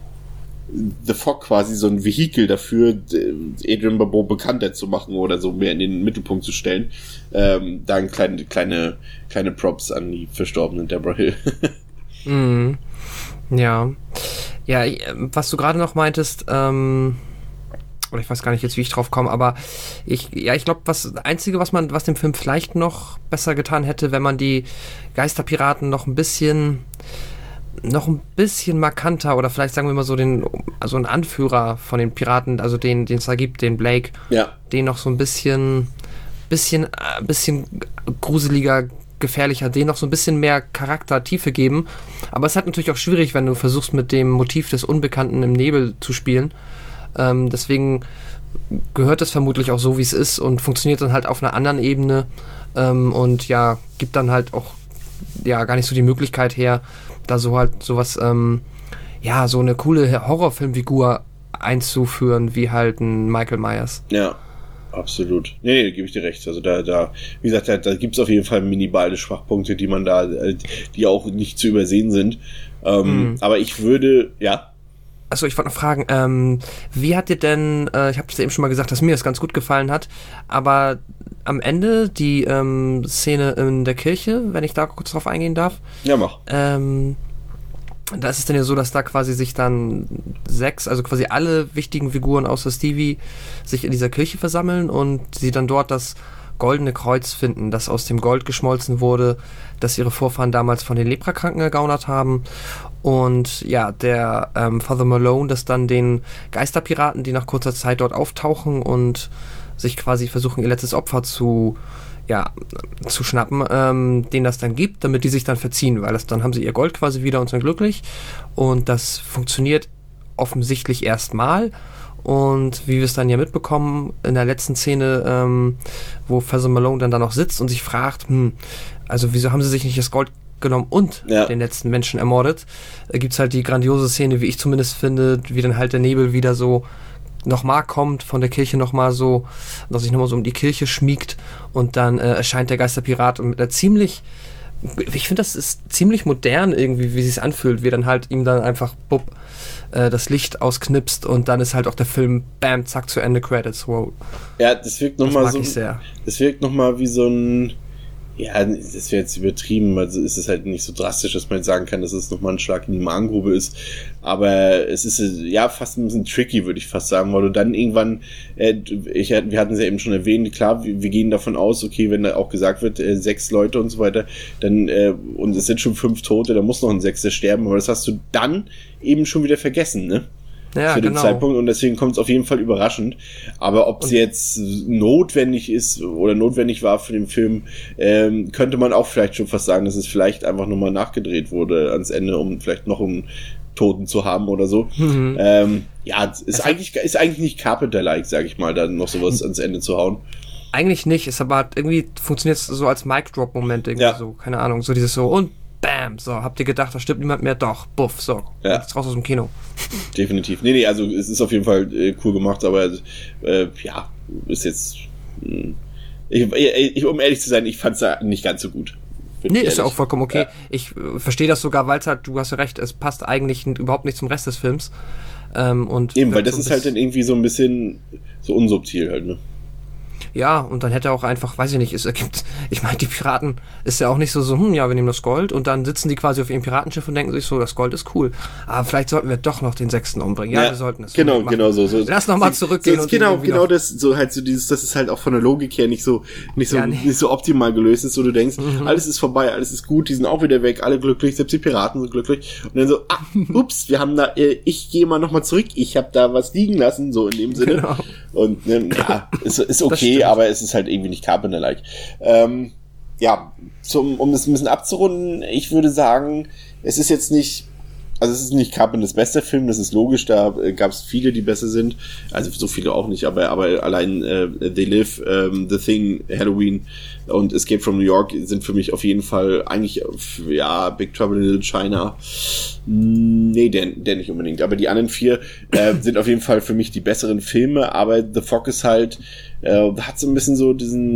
The Fog quasi so ein Vehikel dafür, Adrienne Barbeau bekannter zu machen oder so mehr in den Mittelpunkt zu stellen. Ähm, da kleine, kleine, kleine Props an die verstorbenen Deborah Hill. mm, ja. Ja, was du gerade noch meintest, ähm, oder ich weiß gar nicht jetzt, wie ich drauf komme, aber ich, ja, ich glaube, was, das Einzige, was man, was dem Film vielleicht noch besser getan hätte, wenn man die Geisterpiraten noch ein bisschen noch ein bisschen markanter oder vielleicht sagen wir mal so den, also ein Anführer von den Piraten, also den, den es da gibt, den Blake, ja. den noch so ein bisschen, bisschen, äh, bisschen gruseliger, gefährlicher, den noch so ein bisschen mehr Charaktertiefe geben. Aber es ist halt natürlich auch schwierig, wenn du versuchst, mit dem Motiv des Unbekannten im Nebel zu spielen. Ähm, deswegen gehört es vermutlich auch so, wie es ist und funktioniert dann halt auf einer anderen Ebene ähm, und ja, gibt dann halt auch ja gar nicht so die Möglichkeit her, da so halt sowas, ähm, ja, so eine coole Horrorfilmfigur einzuführen, wie halt ein Michael Myers. Ja, absolut. Nee, nee, da gebe ich dir recht. Also da, da, wie gesagt, da, da gibt es auf jeden Fall minimale Schwachpunkte, die man da, die auch nicht zu übersehen sind. Ähm, mhm. Aber ich würde, ja. Achso, ich wollte noch fragen, ähm, wie hat dir denn, äh, ich habe es ja eben schon mal gesagt, dass mir das ganz gut gefallen hat, aber am Ende die ähm, Szene in der Kirche, wenn ich da kurz drauf eingehen darf. Ja, mach. Ähm, da ist es dann ja so, dass da quasi sich dann sechs, also quasi alle wichtigen Figuren außer Stevie sich in dieser Kirche versammeln und sie dann dort das goldene Kreuz finden, das aus dem Gold geschmolzen wurde, das ihre Vorfahren damals von den Leprakranken ergaunert haben. Und ja, der ähm, Father Malone, das dann den Geisterpiraten, die nach kurzer Zeit dort auftauchen und sich quasi versuchen, ihr letztes Opfer zu ja, zu schnappen, ähm, denen das dann gibt, damit die sich dann verziehen, weil das, dann haben sie ihr Gold quasi wieder und sind glücklich. Und das funktioniert offensichtlich erstmal. Und wie wir es dann ja mitbekommen in der letzten Szene, ähm, wo Father Malone dann da noch sitzt und sich fragt, hm, also wieso haben sie sich nicht das Gold genommen und ja. den letzten Menschen ermordet, äh, gibt's halt die grandiose Szene, wie ich zumindest finde, wie dann halt der Nebel wieder so nochmal kommt, von der Kirche nochmal so, dass sich nochmal so um die Kirche schmiegt und dann äh, erscheint der Geisterpirat und mit einer ziemlich, ich finde, das ist ziemlich modern irgendwie, wie es sich anfühlt, wie dann halt ihm dann einfach bupp, äh, das Licht ausknipst und dann ist halt auch der Film, bam, zack, zu Ende, Credits, wow. Ja, das wirkt nochmal so, ich sehr. das wirkt nochmal wie so ein, ja, das wäre jetzt übertrieben, also ist es halt nicht so drastisch, dass man jetzt sagen kann, dass es nochmal ein Schlag in die Magengrube ist, aber es ist ja fast ein bisschen tricky, würde ich fast sagen, weil du dann irgendwann, äh, ich, wir hatten es ja eben schon erwähnt, klar, wir, wir gehen davon aus, okay, wenn da auch gesagt wird, äh, sechs Leute und so weiter, dann, äh, und es sind schon fünf Tote, da muss noch ein Sechster sterben, aber das hast du dann eben schon wieder vergessen, ne? Ja, für den genau. Zeitpunkt und deswegen kommt es auf jeden Fall überraschend. Aber ob es jetzt notwendig ist oder notwendig war für den Film, ähm, könnte man auch vielleicht schon fast sagen, dass es vielleicht einfach nochmal nachgedreht wurde ans Ende, um vielleicht noch einen Toten zu haben oder so. Mhm. Ähm, ja, ist es eigentlich ist eigentlich nicht Carpenter-like, sag ich mal, dann noch sowas ans Ende zu hauen. Eigentlich nicht, ist aber irgendwie funktioniert es so als Mic-Drop-Moment irgendwie ja. so, keine Ahnung, so dieses so und bam, so, habt ihr gedacht, da stimmt niemand mehr? Doch, buff, so, ja. jetzt raus aus dem Kino. Definitiv. Nee, nee, also es ist auf jeden Fall äh, cool gemacht, aber äh, ja, ist jetzt mh, ich, ich, um ehrlich zu sein, ich fand's da nicht ganz so gut. Nee, ist ja auch vollkommen okay. Ja. Ich äh, verstehe das sogar, weil es halt, du hast ja recht, es passt eigentlich n- überhaupt nicht zum Rest des Films. Ähm, und eben, weil das so ist halt dann irgendwie so ein bisschen so unsubtil halt, ne? Ja, und dann hätte er auch einfach, weiß ich nicht, es ergibt, ich meine, die Piraten ist ja auch nicht so, so, hm, ja, wir nehmen das Gold und dann sitzen die quasi auf ihrem Piratenschiff und denken sich so, das Gold ist cool. Aber vielleicht sollten wir doch noch den Sechsten umbringen. Ja, ja wir sollten es. Genau, genau so, so. Lass nochmal zurückgehen. So, und genau, genau das, so halt so dieses, das ist halt auch von der Logik her nicht so, nicht so, ja, nee. nicht so optimal gelöst ist, so du denkst, mhm. alles ist vorbei, alles ist gut, die sind auch wieder weg, alle glücklich, selbst die Piraten sind glücklich. Und dann so, ah, ups, wir haben da, äh, ich gehe mal nochmal zurück, ich habe da was liegen lassen, so in dem Sinne. Genau. Und, ne, ja, ist, ist okay, aber es ist halt irgendwie nicht Carpenter-like. Ähm, ja, zum, um das ein bisschen abzurunden, ich würde sagen, es ist jetzt nicht, also es ist nicht Carpenters bester Film, das ist logisch, da äh, gab es viele, die besser sind, also so viele auch nicht, aber aber allein äh, They Live, ähm, The Thing, Halloween und Escape from New York sind für mich auf jeden Fall eigentlich, ja, Big Trouble in Little China, nee, der, der nicht unbedingt, aber die anderen vier äh, sind auf jeden Fall für mich die besseren Filme, aber The Fog ist halt, äh, hat so ein bisschen so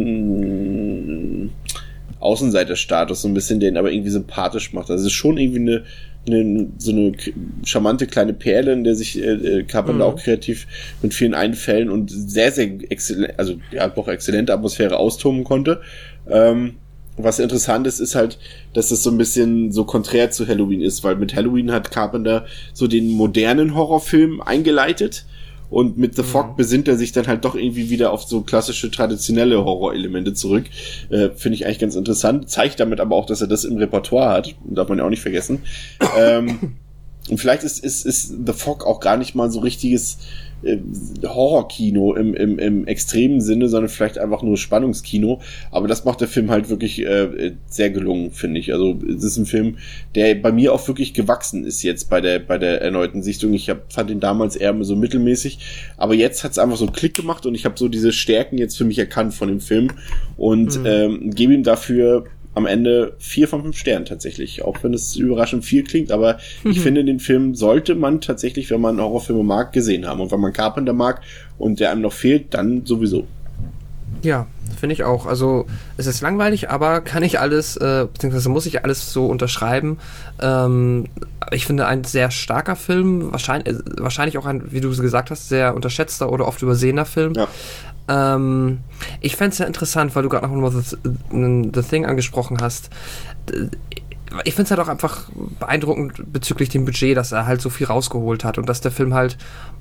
diesen Außenseiterstatus, so ein bisschen, den aber irgendwie sympathisch macht, also es ist schon irgendwie eine Eine, so eine charmante kleine Perle, in der sich äh, Carpenter mhm. auch kreativ mit vielen Einfällen und sehr, sehr exzellent, also ja, doch exzellente Atmosphäre austoben konnte. Ähm, was interessant ist, ist halt, dass das so ein bisschen so konträr zu Halloween ist, weil mit Halloween hat Carpenter so den modernen Horrorfilm eingeleitet und mit The Fog mhm. besinnt er sich dann halt doch irgendwie wieder auf so klassische, traditionelle Horrorelemente zurück. Äh, finde ich eigentlich ganz interessant. Zeigt damit aber auch, dass er das im Repertoire hat. Darf man ja auch nicht vergessen. ähm, und vielleicht ist, ist, ist The Fog auch gar nicht mal so richtiges äh, Horrorkino im, im, im extremen Sinne, sondern vielleicht einfach nur Spannungskino. Aber das macht der Film halt wirklich äh, sehr gelungen, finde ich. Also es ist ein Film, der bei mir auch wirklich gewachsen ist jetzt bei der bei der erneuten Sichtung. Ich hab, fand ihn damals eher so mittelmäßig, aber jetzt hat's einfach so einen Klick gemacht und ich habe so diese Stärken jetzt für mich erkannt von dem Film und mhm. ähm, gebe ihm dafür am Ende vier von fünf Sternen tatsächlich, auch wenn es überraschend viel klingt, aber mhm. ich finde, den Film sollte man tatsächlich, wenn man Horrorfilme mag, gesehen haben. Und wenn man Carpenter mag und der einem noch fehlt, dann sowieso. Ja, finde ich auch. Also es ist langweilig, aber kann ich alles, äh, beziehungsweise muss ich alles so unterschreiben. Ähm, ich finde, ein sehr starker Film, wahrscheinlich, äh, wahrscheinlich auch ein, wie du gesagt hast, sehr unterschätzter oder oft übersehener Film. Ja. Ähm, ich fände es ja interessant, weil du gerade noch mal The, The Thing angesprochen hast. ich finde es halt auch einfach beeindruckend bezüglich dem Budget, dass er halt so viel rausgeholt hat und dass der Film halt,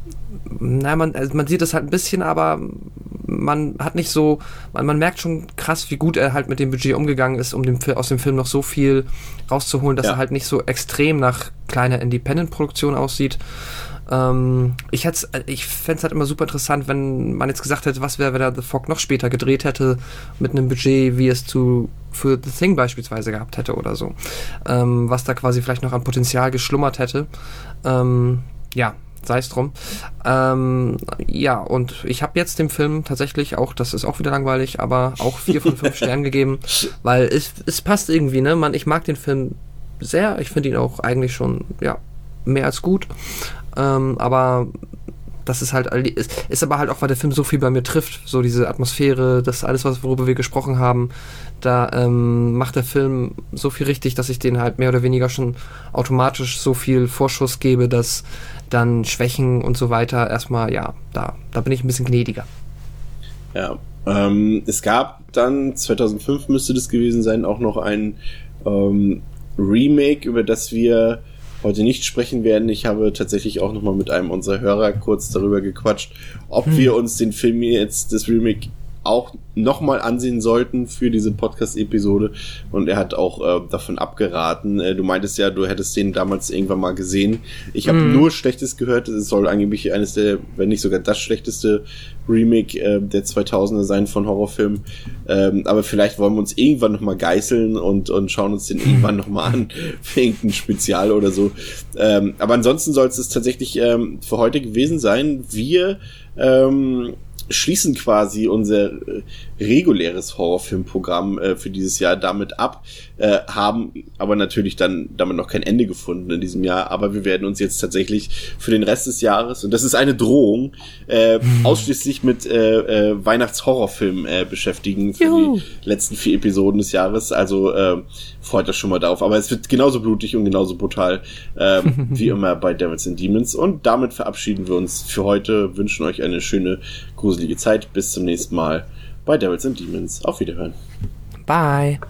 na, man, also man sieht es halt ein bisschen, aber man hat nicht so, man, man merkt schon krass, wie gut er halt mit dem Budget umgegangen ist, um dem, aus dem Film noch so viel rauszuholen, dass ja. er halt nicht so extrem nach kleiner Independent-Produktion aussieht. Ähm, ich hätte, ich fände es halt immer super interessant, wenn man jetzt gesagt hätte, was wäre, wenn er The Fog noch später gedreht hätte, mit einem Budget, wie es zu für The Thing beispielsweise gehabt hätte oder so. Ähm, was da quasi vielleicht noch an Potenzial geschlummert hätte. Ähm, ja, sei es drum. Ähm, ja, und ich habe jetzt dem Film tatsächlich auch, das ist auch wieder langweilig, aber auch vier von fünf Sternen gegeben, weil es, es passt irgendwie, ne? Man, ich mag den Film sehr, ich finde ihn auch eigentlich schon, ja, mehr als gut. Ähm, aber das ist halt, ist, ist aber halt auch, weil der Film so viel bei mir trifft, so diese Atmosphäre, das alles, was, worüber wir gesprochen haben, da ähm, macht der Film so viel richtig, dass ich den halt mehr oder weniger schon automatisch so viel Vorschuss gebe, dass dann Schwächen und so weiter erstmal, ja, da, da bin ich ein bisschen gnädiger. Ja, ähm, es gab dann, zweitausendfünf müsste das gewesen sein, auch noch ein ähm, Remake, über das wir heute nicht sprechen werden. Ich habe tatsächlich auch nochmal mit einem unserer Hörer kurz darüber gequatscht, ob hm. wir uns den Film jetzt, das Remake, auch nochmal ansehen sollten für diese Podcast-Episode. Und er hat auch äh, davon abgeraten. Äh, du meintest ja, du hättest den damals irgendwann mal gesehen. Ich habe mm. nur Schlechtes gehört. Es soll angeblich eines der, wenn nicht sogar das schlechteste Remake äh, der zweitausender sein von Horrorfilmen. Ähm, aber vielleicht wollen wir uns irgendwann nochmal geißeln und, und schauen uns den irgendwann nochmal an. Für irgendein Spezial oder so. Ähm, aber ansonsten soll es tatsächlich ähm, für heute gewesen sein. Wir ähm, schließen quasi unser äh, reguläres Horrorfilmprogramm äh, für dieses Jahr damit ab, äh, haben aber natürlich dann damit noch kein Ende gefunden in diesem Jahr, aber wir werden uns jetzt tatsächlich für den Rest des Jahres, und das ist eine Drohung, äh, mhm. ausschließlich mit äh, äh, Weihnachtshorrorfilmen äh, beschäftigen für Juhu. die letzten vier Episoden des Jahres, also äh, freut euch schon mal darauf, aber es wird genauso blutig und genauso brutal äh, wie immer bei Devils and Demons, und damit verabschieden wir uns für heute, wünschen euch eine schöne, gruselige Zeit, bis zum nächsten Mal bei Devils and Demons. Auf Wiederhören. Bye.